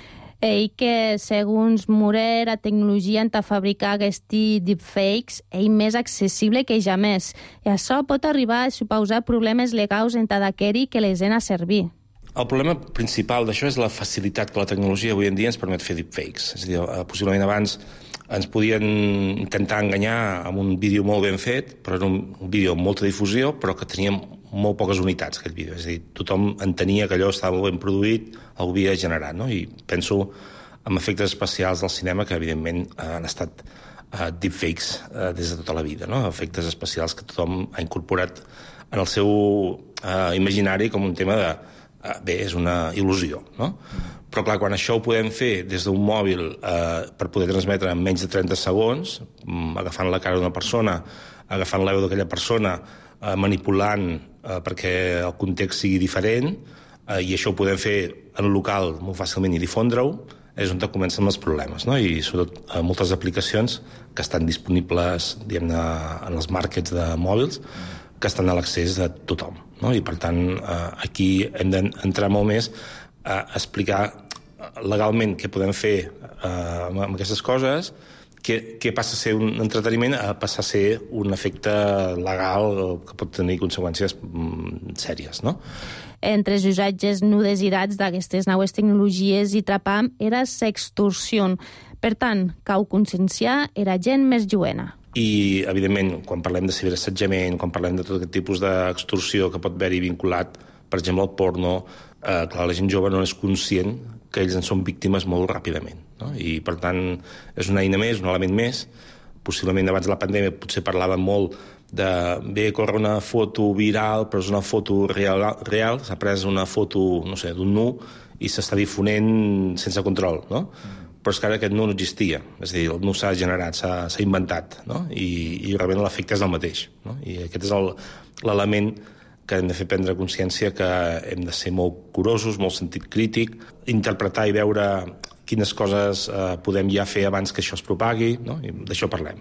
I que, segons Moré, la tecnologia en fabricar aquests deepfakes és més accessible que ja més. I això pot arribar a suposar problemes legals en d'aquell que les han a servir. El problema principal d'això és la facilitat que la tecnologia avui en dia ens permet fer deepfakes. És a dir, possiblement abans ens podien intentar enganyar amb un vídeo molt ben fet, però era un vídeo amb molta difusió, però que tenia molt poques unitats, aquest vídeo. És a dir, tothom entenia que allò estava molt ben produït, ho havia generat, no? I penso en efectes especials del cinema que, evidentment, han estat uh, deepfakes uh, des de tota la vida, no? Efectes especials que tothom ha incorporat en el seu uh, imaginari com un tema de... Uh, bé, és una il·lusió, no? Però, clar, quan això ho podem fer des d'un mòbil eh, per poder transmetre en menys de trenta segons, agafant la cara d'una persona, agafant la veu d'aquella persona, eh, manipulant eh, perquè el context sigui diferent, eh, i això ho podem fer en un local molt fàcilment i difondre-ho, és on comencen els problemes, no? I sobretot eh, moltes aplicacions que estan disponibles, diguem-ne, en els màrquets de mòbils, que estan a l'accés de tothom, no? I, per tant, eh, aquí hem d'entrar molt més a explicar legalment què podem fer uh, amb aquestes coses, què, què passa a ser un entreteniment a passar a ser un efecte legal que pot tenir conseqüències mm, sèries, no? Entre els usatges no desirats d'aquestes noves tecnologies i trapam era sextorsió. Per tant, cau conscienciar era gent més lluena. I, evidentment, quan parlem de ciberassetjament, quan parlem de tot aquest tipus d'extorsió que pot haver-hi vinculat, per exemple, al porno, eh, clar, la gent jove no és conscient que ells en són víctimes molt ràpidament, no? I, per tant, és una eina més, un element més. Possiblement, abans de la pandèmia, potser parlàvem molt de bé, corre una foto viral, però és una foto real, real. S'ha pres una foto, no sé, d'un nu i s'està difonent sense control, no? Però és que ara aquest nu no existia. És a dir, el nu s'ha generat, s'ha inventat, no? I, i realment l'efecte és el mateix, no? I aquest és l'element que hem de fer prendre consciència que hem de ser molt curosos, molt sentit crític, interpretar i veure quines coses eh, podem ja fer abans que això es propagui, no? I d'això parlem.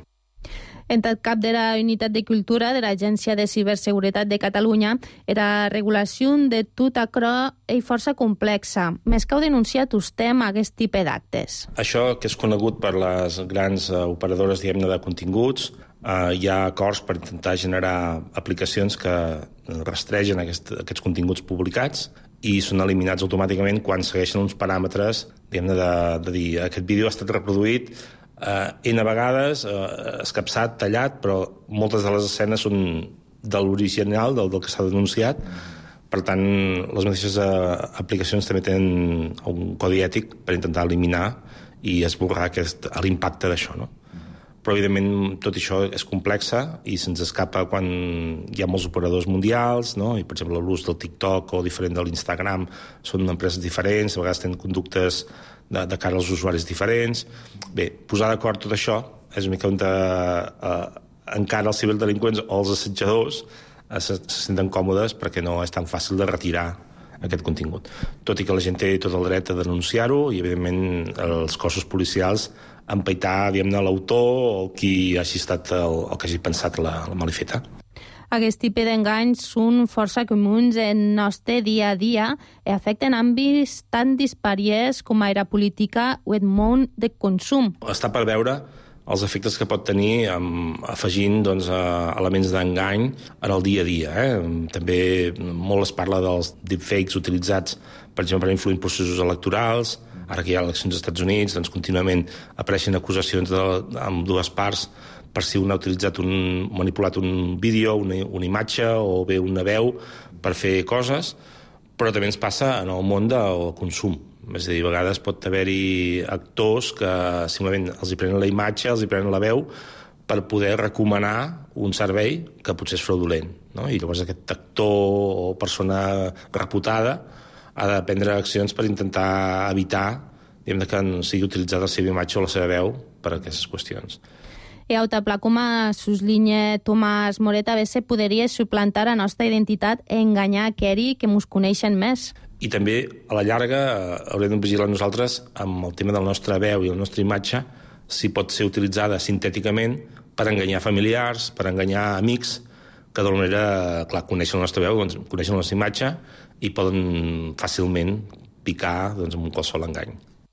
En tot cap de la Unitat de Cultura de l'Agència de Ciberseguretat de Catalunya, la regulació de tot això és força complexa. Més que heu denunciat vostè aquest tipus d'actes. Això que és conegut per les grans uh, operadores, diguem-ne, de continguts, uh, hi ha acords per intentar generar aplicacions que rastregen aquest, aquests continguts publicats i són eliminats automàticament quan segueixen uns paràmetres, diguem-ne, de, de dir aquest vídeo ha estat reproduït Uh, N vegades, uh, escapçat, tallat, però moltes de les escenes són de l'original, del, del que s'ha denunciat. Per tant, les mateixes uh, aplicacions també tenen un codi ètic per intentar eliminar i esborrar l'impacte d'això, no? Però, evidentment, tot això és complexa i se'ns escapa quan hi ha molts operadors mundials, no? I, per exemple, l'ús del TikTok o diferent de l'Instagram són empreses diferents, a vegades tenen conductes de, de cara als usuaris diferents. Bé, posar d'acord tot això és una mica on eh, encara els ciberdelinqüents o els assetjadors eh, se, se senten còmodes perquè no és tan fàcil de retirar aquest contingut. Tot i que la gent té tot el dret a denunciar-ho i, evidentment, els cossos policials empaitar, diguem-ne, l'autor o qui hagi estat el, el que hagi pensat la, la malifeta. Aquest tipus d'enganys són força comuns en el nostre dia a dia i afecten àmbits tan dispariers com era política o el món de consum. Està per veure els efectes que pot tenir amb, afegint doncs, elements d'engany en el dia a dia. Eh? També molt es parla dels deepfakes utilitzats, per exemple, per influir en processos electorals. Ara que hi ha eleccions als Estats Units, doncs contínuament apareixen acusacions de, amb dues parts per si un ha utilitzat un, manipulat un vídeo, una, una imatge o bé una veu per fer coses, però també ens passa en el món del consum. És a dir, a vegades pot haver-hi actors que simplement els hi prenen la imatge, els hi prenen la veu per poder recomanar un servei que potser és fraudulent, no? I llavors aquest actor o persona reputada ha de prendre accions per intentar evitar, diguem, que no sigui utilitzada la seva imatge o la seva veu per a aquestes qüestions. I autapla com a suslinya Tomàs Moret, a veces podria suplantar la nostra identitat i enganyar aquells que ens coneixen més. I també, a la llarga, haurem de vigilar nosaltres amb el tema de la nostra veu i la nostra imatge, si pot ser utilitzada sintèticament per enganyar familiars, per enganyar amics, que d'alguna manera, clar, coneixen la nostra veu, doncs, coneixen la nostra imatge i poden fàcilment picar doncs, amb un qualsevol engany.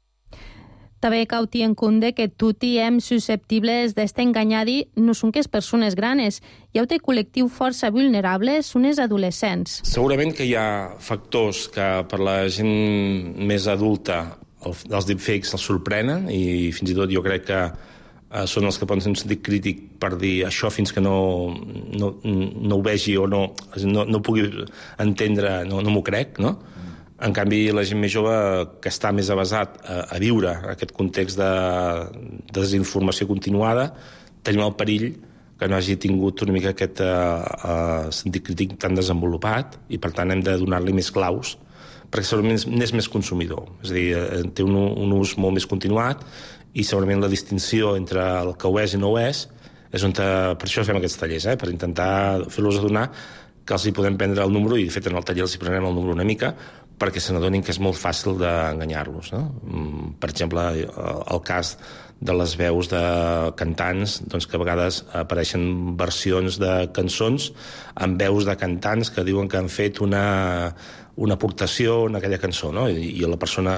També cal tenir en compte que tot i hem susceptibles d'estar enganyadi no són que les persones granes. Hi ha un col·lectiu força vulnerable, són els adolescents. Segurament que hi ha factors que per la gent més adulta el, els deepfakes els sorprenen i fins i tot jo crec que eh, són els que poden ser un sentit crític per dir això fins que no, no, no ho vegi o no, no, no pugui entendre, no, no m'ho crec, no? En canvi, la gent més jove que està més avasat a, a viure aquest context de, de desinformació continuada, tenim el perill que no hagi tingut una mica aquest uh, sentit crític tan desenvolupat i, per tant, hem de donar-li més claus perquè segurament n'és més consumidor. És a dir, té un, un ús molt més continuat i segurament la distinció entre el que ho és i no ho és és on te, per això fem aquests tallers, eh? Per intentar fer-los adonar que els hi podem prendre el número i, de fet, en el taller els hi prenem el número una mica perquè se n'adonin que és molt fàcil d'enganyar-los, no? Per exemple, el cas de les veus de cantants, doncs que a vegades apareixen versions de cançons amb veus de cantants que diuen que han fet una, una aportació en aquella cançó, no? I, i la persona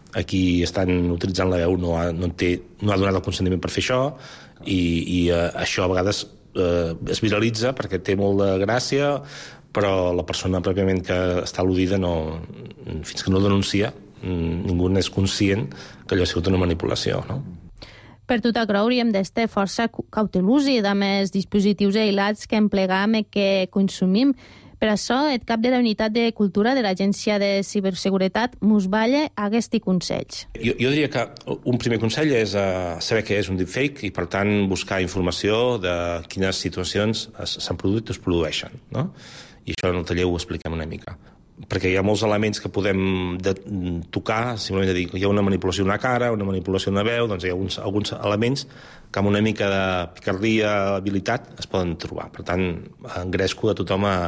aquí estan utilitzant la veu no ha, no té, no ha donat el consentiment per fer això, i, i uh, això a vegades uh, es viralitza perquè té molt de gràcia, però la persona pròpiament que està al·ludida no, fins que no denuncia, ningú n'és conscient que allò ha sigut una manipulació, no? Per tot això hauríem d'estar força cautelosi amb els dispositius aïllats que emplegam i que consumim. Per això, el cap de la Unitat de Cultura de l'Agència de Ciberseguretat mos balla aquests consells. Jo, jo diria que un primer consell és uh, saber què és un deepfake i, per tant, buscar informació de quines situacions s'han produït o es produeixen, no? I això en el taller ho expliquem una mica. Perquè hi ha molts elements que podem de, tocar, simplement de dir que hi ha una manipulació d'una cara, una manipulació d'una veu, doncs hi ha alguns, alguns elements que amb una mica de picardia, habilitat, es poden trobar. Per tant, engresco a tothom a,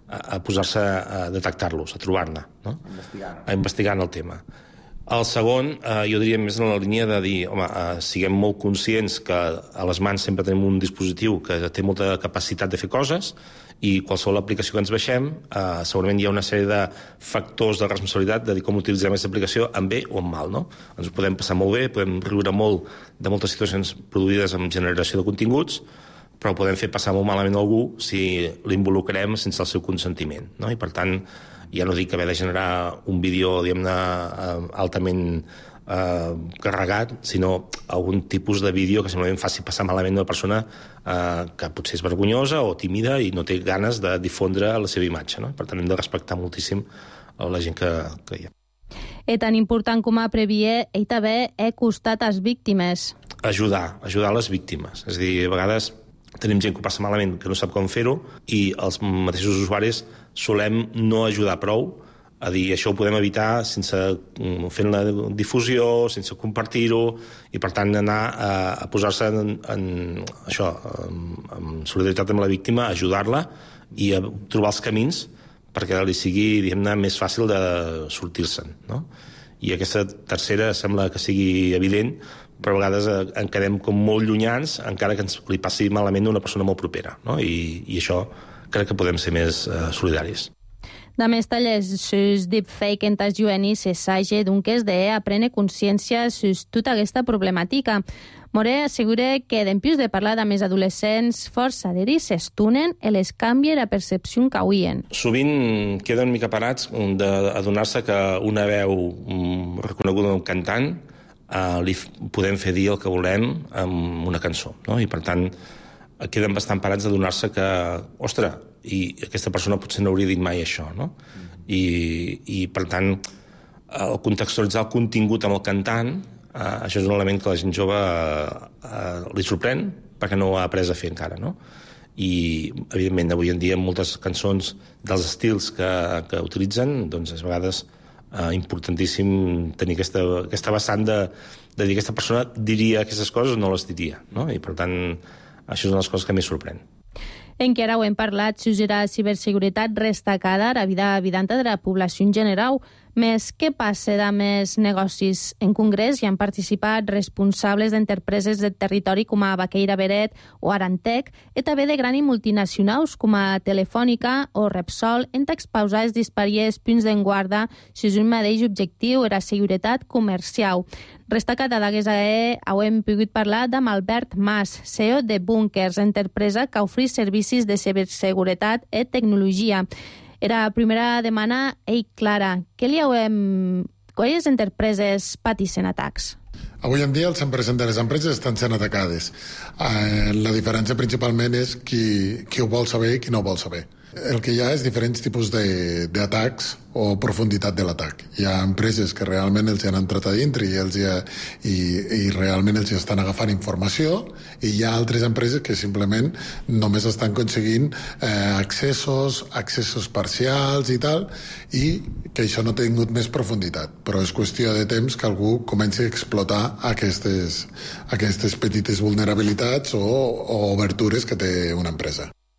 a posar-se a detectar-los, a trobar-ne, no? Investigar. A investigar el tema. El segon, eh, jo diria més en la línia de dir, home, eh, siguem molt conscients que a les mans sempre tenim un dispositiu que té molta capacitat de fer coses, i qualsevol aplicació que ens baixem, eh, segurament hi ha una sèrie de factors de responsabilitat de dir com utilitzem aquesta aplicació en bé o en mal, no? Ens ho podem passar molt bé, podem riure molt de moltes situacions produïdes amb generació de continguts, però podem fer passar molt malament a algú si l'involucrem sense el seu consentiment, no? I per tant, ja no dic haver de generar un vídeo, diguem-ne, altament eh, carregat, sinó algun tipus de vídeo que simplement faci passar malament una persona eh, que potser és vergonyosa o tímida i no té ganes de difondre la seva imatge, no? Per tant, hem de respectar moltíssim la gent que, que hi ha. I tan important com a previer, ell també ha costat a les víctimes. Ajudar, ajudar les víctimes. És a dir, a vegades tenim gent que ho passa malament, que no sap com fer-ho, i els mateixos usuaris solem no ajudar prou a dir això ho podem evitar sense fent la difusió, sense compartir-ho, i per tant anar a, a posar-se en, en això, en, en solidaritat amb la víctima, ajudar-la i a trobar els camins perquè li sigui, diguem-ne, més fàcil de sortir-se'n, no? I aquesta tercera sembla que sigui evident, però a vegades en quedem com molt llunyans, encara que ens li passi malament a una persona molt propera, no? I, i això crec que podem ser més eh, solidaris. De més tallers, sus deepfake en tas juvenis s'assage d'un que es de aprendre consciència sus tota aquesta problemàtica. More assegura que d'empius de parlar amb els adolescents, força d'ells s'estunen i les canvia la percepció que avuen. Sovint queden una mica parats d'adonar-se que una veu reconeguda d'un cantant eh, li podem fer dir el que volem amb una cançó, no? I per tant queden bastant parats d'adonar-se que, ostres, i aquesta persona potser no hauria dit mai això, no? I, i per tant, el contextualitzar el contingut amb el cantant, eh, això és un element que la gent jove eh, li sorprèn perquè no ho ha après a fer encara, no? I, evidentment, avui en dia moltes cançons dels estils que, que utilitzen, doncs, a vegades eh, importantíssim tenir aquesta, aquesta vessant de, de dir que aquesta persona diria aquestes coses o no les diria, no? I, per tant, això és una de les coses que més sorprèn. Encara ho hem parlat, s'usarà ciberseguretat destacada a la vida evidente de la població en general. Més què passa amb els negocis? En congrés hi han participat responsables d'empreses del territori com a Baqueira Beret o Arantec, i també de grans multinacionals com a Telefònica o Repsol, en exposar els disparats punts d'enguarda si és un mateix objectiu, era seguretat comercial. Resta que d'aquest ho hem pogut parlar amb Albert Mas, C E O de Bunkers, empresa que ofereix servicis de ciberseguretat i tecnologia. Era la primera demana, ei, Clara, què li hem... Quines empreses pateixen atacs? Avui en dia el cent per cent de les empreses estan sent atacades. Eh, la diferència principalment és qui, qui ho vol saber i qui no ho vol saber. El que hi ha és diferents tipus d'atacs o profunditat de l'atac. Hi ha empreses que realment els han entrat a dintre i, els hi ha, i, i realment els hi estan agafant informació, i hi ha altres empreses que simplement només estan aconseguint eh, accessos, accessos parcials i tal, i que això no ha tingut més profunditat. Però és qüestió de temps que algú comenci a explotar aquestes, aquestes petites vulnerabilitats o, o obertures que té una empresa.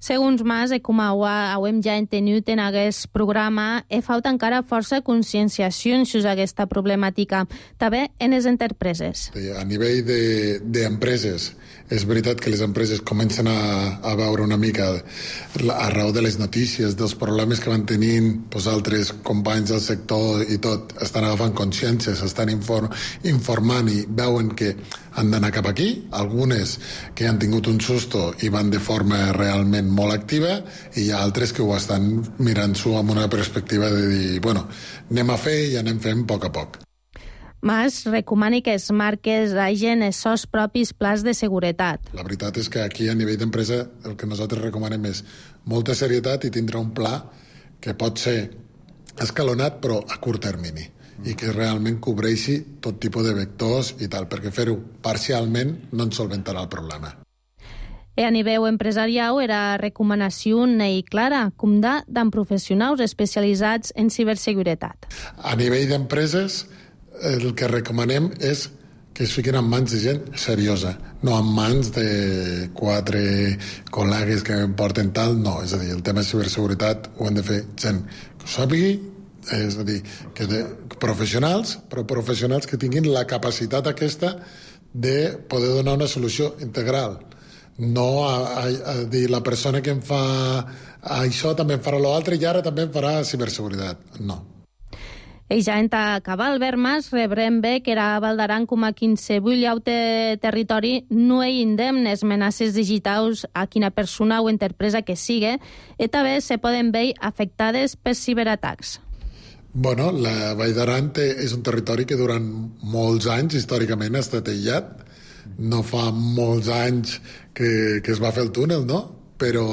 Segons Mas, e com hem ja entenut en aquest programa, he fet encara força conscienciació sobre aquesta problemàtica, també en les empreses. A nivell d'empreses, és veritat que les empreses comencen a, a veure una mica a raó de les notícies, dels problemes que van tenint doncs, altres companys del sector i tot, estan agafant consciència, s'estan inform, informant i veuen que han d'anar cap aquí. Algunes que han tingut un susto i van de forma realment molt activa i hi ha altres que ho estan mirant-s'ho amb una perspectiva de dir, bueno, anem a fer i anem fent a poc a poc. Mas recomana que les marques hagin els seus propis plans de seguretat. La veritat és que aquí a nivell d'empresa el que nosaltres recomanem és molta serietat i tindre un pla que pot ser escalonat però a curt termini i que realment cobreixi tot tipus de vectors i tal, perquè fer-ho parcialment no ens solventarà el problema. E a nivell empresarial era recomanació i clara, comptar amb professionals especialitzats en ciberseguretat. A nivell d'empreses el que recomanem és que es fiquin en mans de gent seriosa, no en mans de quatre col·legues que porten tal, no, és a dir, el tema de ciberseguretat ho hem de fer gent que ho sàpigui, és a dir, que de, professionals, però professionals que tinguin la capacitat aquesta de poder donar una solució integral. No a, a, a dir la persona que em fa això també em farà l'altre i ara també em farà ciberseguretat. No. I ja en acabar, Albert Mas, rebrem bé que era Valdaran com a qualsevol altre territori no hi indemnes amenaces digitals a quina persona o empresa que sigui i també se poden veure afectades per ciberatacs. Bueno, la Vall d'Aran és un territori que durant molts anys històricament ha estat aïllat. No fa molts anys que, que es va fer el túnel, no? Però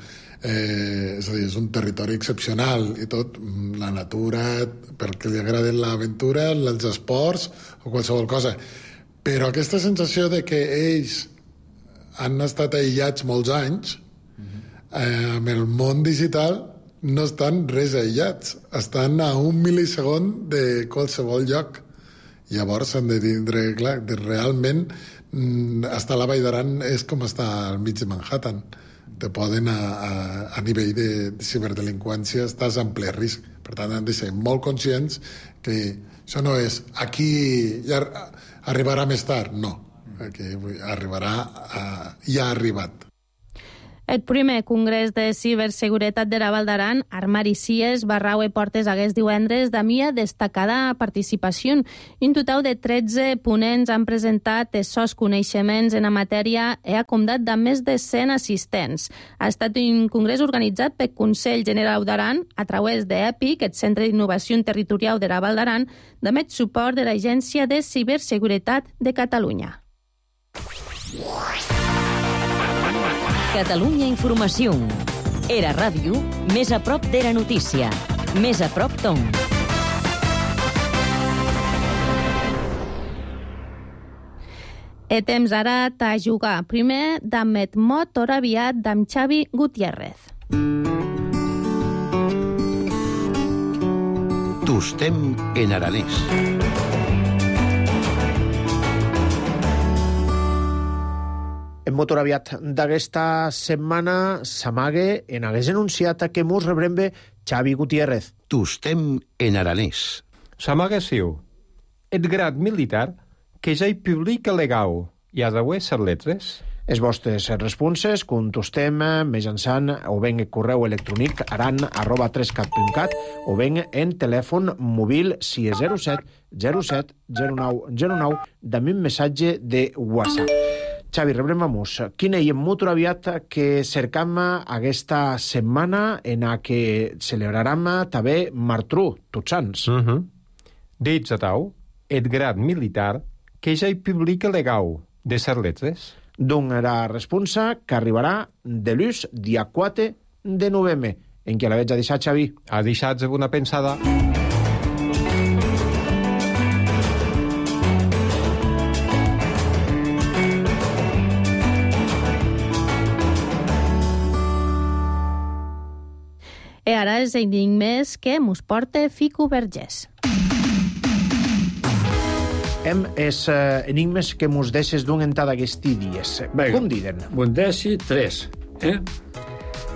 eh, és a dir, és un territori excepcional i tot, la natura, perquè li agraden l'aventura, els esports o qualsevol cosa. Però aquesta sensació de que ells han estat aïllats molts anys, eh, amb el món digital no estan res aïllats, estan a un mil·lisegon de qualsevol lloc. Llavors han de tindre clar que realment estar a la Vall d'Aran és com estar al mig de Manhattan. Te poden, a, a, a nivell de ciberdelinqüència, estàs en ple risc. Per tant, han de ser molt conscients que això no és aquí ja arribarà més tard, no. Que arribarà, a, ja ha arribat. El primer congrés de ciberseguretat de la Val d'Aran, Armari Cies, Barrau i Portes aquest divendres, d'amia destacada participació. Un total de tretze ponents han presentat els seus coneixements en la matèria i ha comptat de més de cent assistents. Ha estat un congrés organitzat pel Consell General d'Aran a través d'EPIC, el Centre d'Innovació Territorial de la Val d'Aran, de més suport de l'Agència de Ciberseguretat de Catalunya. Catalunya Informació. Era ràdio, més a prop d'Era Notícia. Més a prop d'on. E temps ara a jugar. Primer, d'Ahmed Mot, ora aviat d'en Xavi Gutiérrez. Tostem en aranès. En motor aviat d'aquesta setmana s'amague en hagués anunciat que mos rebrem bé Xavi Gutiérrez. Tostem en aranès. S'amague siu. Et grad militar que ja hi publica legal i ha d'haver ser letres. Els vostres responses contestem mitjançant o ben el correu electrònic aran arroba trescat punt cat o ben en telèfon mòbil si és zero set zero set zero nou zero nou amb un missatge de WhatsApp. Xavi, rebrem a mos. Quina hi ha molt aviat que cercam aquesta setmana en la que celebrarem també Martru, Tots Sants. Uh -huh. Dits a tau, et grad militar que ja hi publica legal de ser letres. Doncs la responsa que arribarà de l'ús dia quatre de novembre. En què la veig a deixar, Xavi? A deixar una pensada. I ara els enigmes que mos porta Fico Vergés. Hem els uh, enigmes que mos deixes d'un entada aquests dies. Vinga. Com diden? Bon deixi, tres. Eh?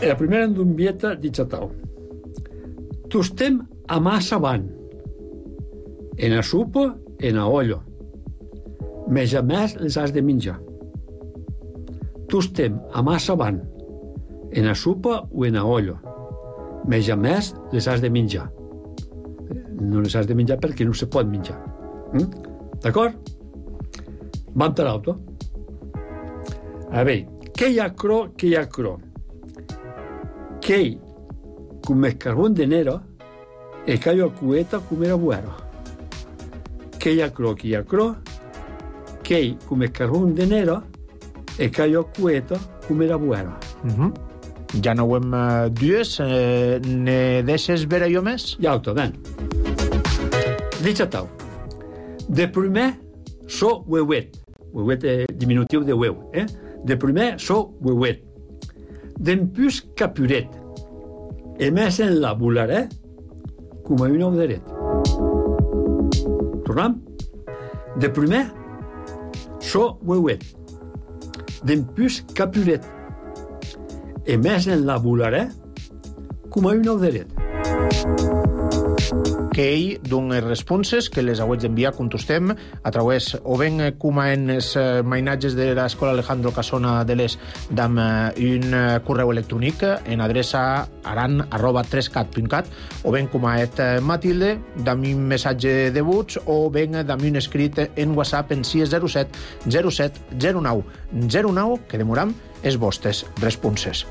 La primera endumbieta dice tal. Tu estem a massa avant. En a sopa, en a ollo. Més a més les has de menjar. Tu estem a massa avant. En a sopa o en a ollo. Més a més les has de menjar. No les has de menjar perquè no se pot menjar. Mm? D'acord? Vam per l'auto. A veure, què hi ha cro, què hi ha cro? Che come carbon de nero e caio a cueta come era buero. Che ya cro, che ya cro, che come carbon de nero e caio a cueta come era buero. Uh-huh. Ja no ho hem uh, dues, eh, ne deixes veure jo més? Ja auto, ven. Dice tal. De primer so huehuet. Huehuet és diminutiu de hueu, eh? De primer so huehuet. D'empús capuret. E més en la volaré com a un obderet. Tornem? De primer, so huehuet. D'empús capuret. E més en la volaré com a un obderet. Que ell doni responses que les hauets d'enviar, contestem, a través o ben com en els mainatges de l'Escola Alejandro Casona de l'Es d'am un correu electrònic en adreça aran arroba trescat punt cat o ben com a et Matilde d'am un missatge de vots o ben d'am un escrit en WhatsApp en sis zero set zero set zero nou zero nou que demoram els vostres responses.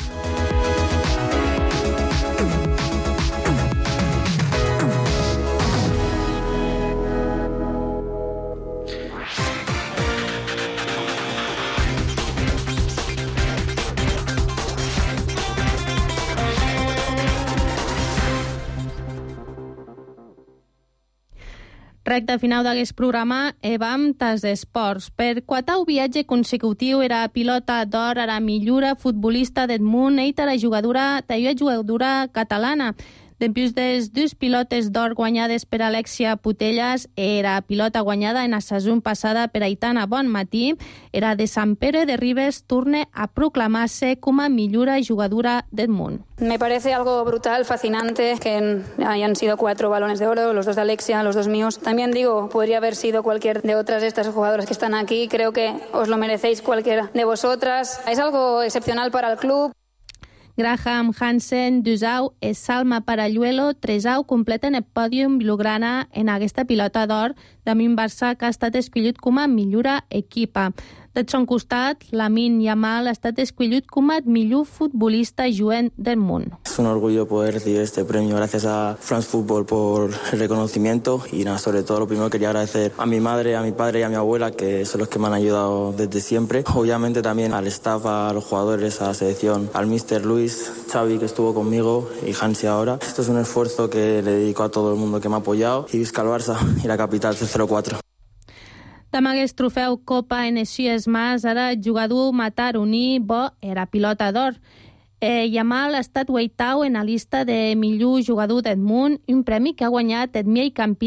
Recte final d'aquest programa e vam tas esports. Per quatau viatge consecutiu era pilota d'or a la millora futbolista d'Edmund i a la jugadora, la jugadora catalana. Dempús des dus pilotes d'or guanyades per Alexia Putellas, era pilota guanyada en la saison passada per Aitana Bonmatí, era de Sant Pere de Ribes, torne a proclamar-se com a millora jugadora d'Edmund. Me parece algo brutal, fascinante, que hayan sido cuatro balones de oro, los dos de Alexia, los dos míos. También digo, podría haber sido cualquier de otras de estas jugadoras que están aquí. Creo que os lo merecéis cualquiera de vosotras. Es algo excepcional para el club. Graham Hansen, Dusau i Salma Paralluelo, Tresau completen el pòdium blaugrana en aquesta pilota d'or damunt Barça que ha estat escollit com a millora equipa. De son costat, Lamine Yamal ha estat escollit com a millor futbolista jugant del món. Es un orgullo poder recibir este premio gracias a France Football por el reconocimiento y nada, sobre todo lo primero quería agradecer a mi madre, a mi padre y a mi abuela que son los que me han ayudado desde siempre. Obviamente también al staff, a los jugadores, a la selección, al míster Luis, Xavi que estuvo conmigo y Hansi ahora. Esto es un esfuerzo que le dedico a todo el mundo que me ha apoyado y visca el Barça y la capital C cero cuatro. Amb aquest trofeu Copa Enicies Mas, ara jugador mataroní bo era pilota d'or. Eh, Yamal ha estat vuitau en la llista de millor jugador d'Edmund, un premi que ha guanyat el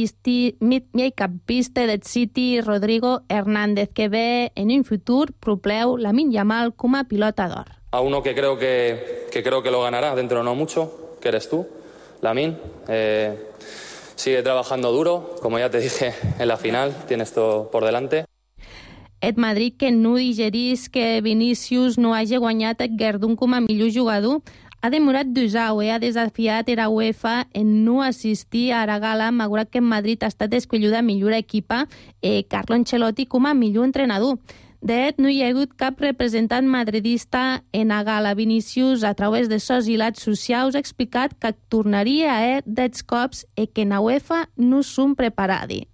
migcampista del City Rodrigo Hernández, que ve en un futur propleu Lamine Yamal com a pilota d'or. A uno que creo que, que creo que lo ganará dentro de no mucho, que eres tú, Lamine. Eh... Sigue trabajando duro, como ya te dije en la final, tienes todo por delante. Et Madrid que no digerís que Vinícius no hagi guanyat el guerdon com a millor jugador. Ha demorat Dusau i ha desafiat la UEFA en no assistir a la gala, malgrat que en Madrid ha estat escolluda millor equipa i Carlo Ancelotti com a millor entrenador. De fet, no hi ha hagut cap representant madridista en la gala. Vinícius, a través de sos hilats socials, ha explicat que tornaria a dels cops i que en la UEFA no són preparadi.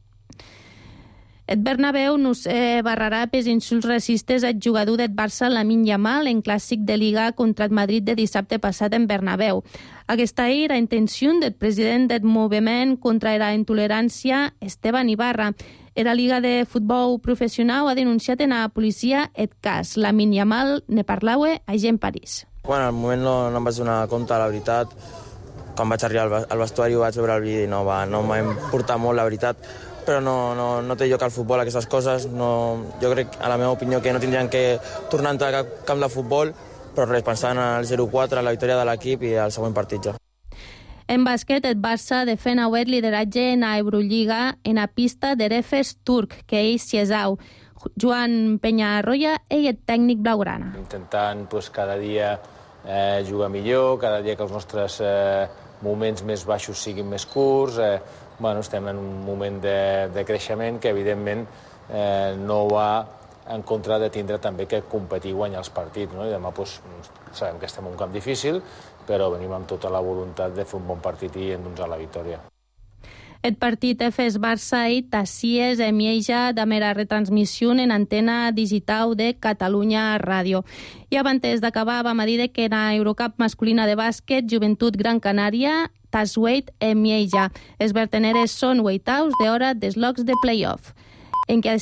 El Bernabéu no se barrarà pels insults racistes al jugador del Barça, Lamine Yamal, en clàssic de Liga contra el Madrid de dissabte passat en Bernabéu. Aquesta era la intenció del president del moviment contra la intolerància, Esteban Ibarra. La Liga de Futbol Professional ha denunciat en la policia el cas. Lamine Yamal ne parlava ahir en París. Bueno, al moment no, no em vaig donar compte, la veritat. Quan vaig arribar al vestuari vaig veure el vídeo i no, va, no m'ha importat molt, la veritat. Però no, no, no té lloc al futbol aquestes coses. No, jo crec, a la meva opinió, que no tindrien que tornar a entrar al camp de futbol però res, pensant en el zero quatre, en la victòria de l'equip i el següent partit ja. En bàsquet, el Barça defen auer lideratge en la Eurolliga en la pista d'Erefes turc, que és Siesau. Joan Peñarroya, ell és tècnic blaugrana. Intentant pues, cada dia eh, jugar millor, cada dia que els nostres eh, moments més baixos siguin més curts. Eh, bueno, estem en un moment de, de creixement que, evidentment, eh, no va en contra de tindre també que competir i guanyar els partits. No? I demà pues, sabem que estem en un camp difícil, però venim amb tota la voluntat de fer un bon partit i endur-nos a la victòria. El partit Efes Barça i Tassies emieja de mera retransmissió en antena digital de Catalunya Ràdio. I abans d'acabar vam a dir que en la Eurocup masculina de bàsquet, Joventut Gran Canària, Tasweit emieja. Els verteneres són oitaus d'hora dels locs de playoff. En què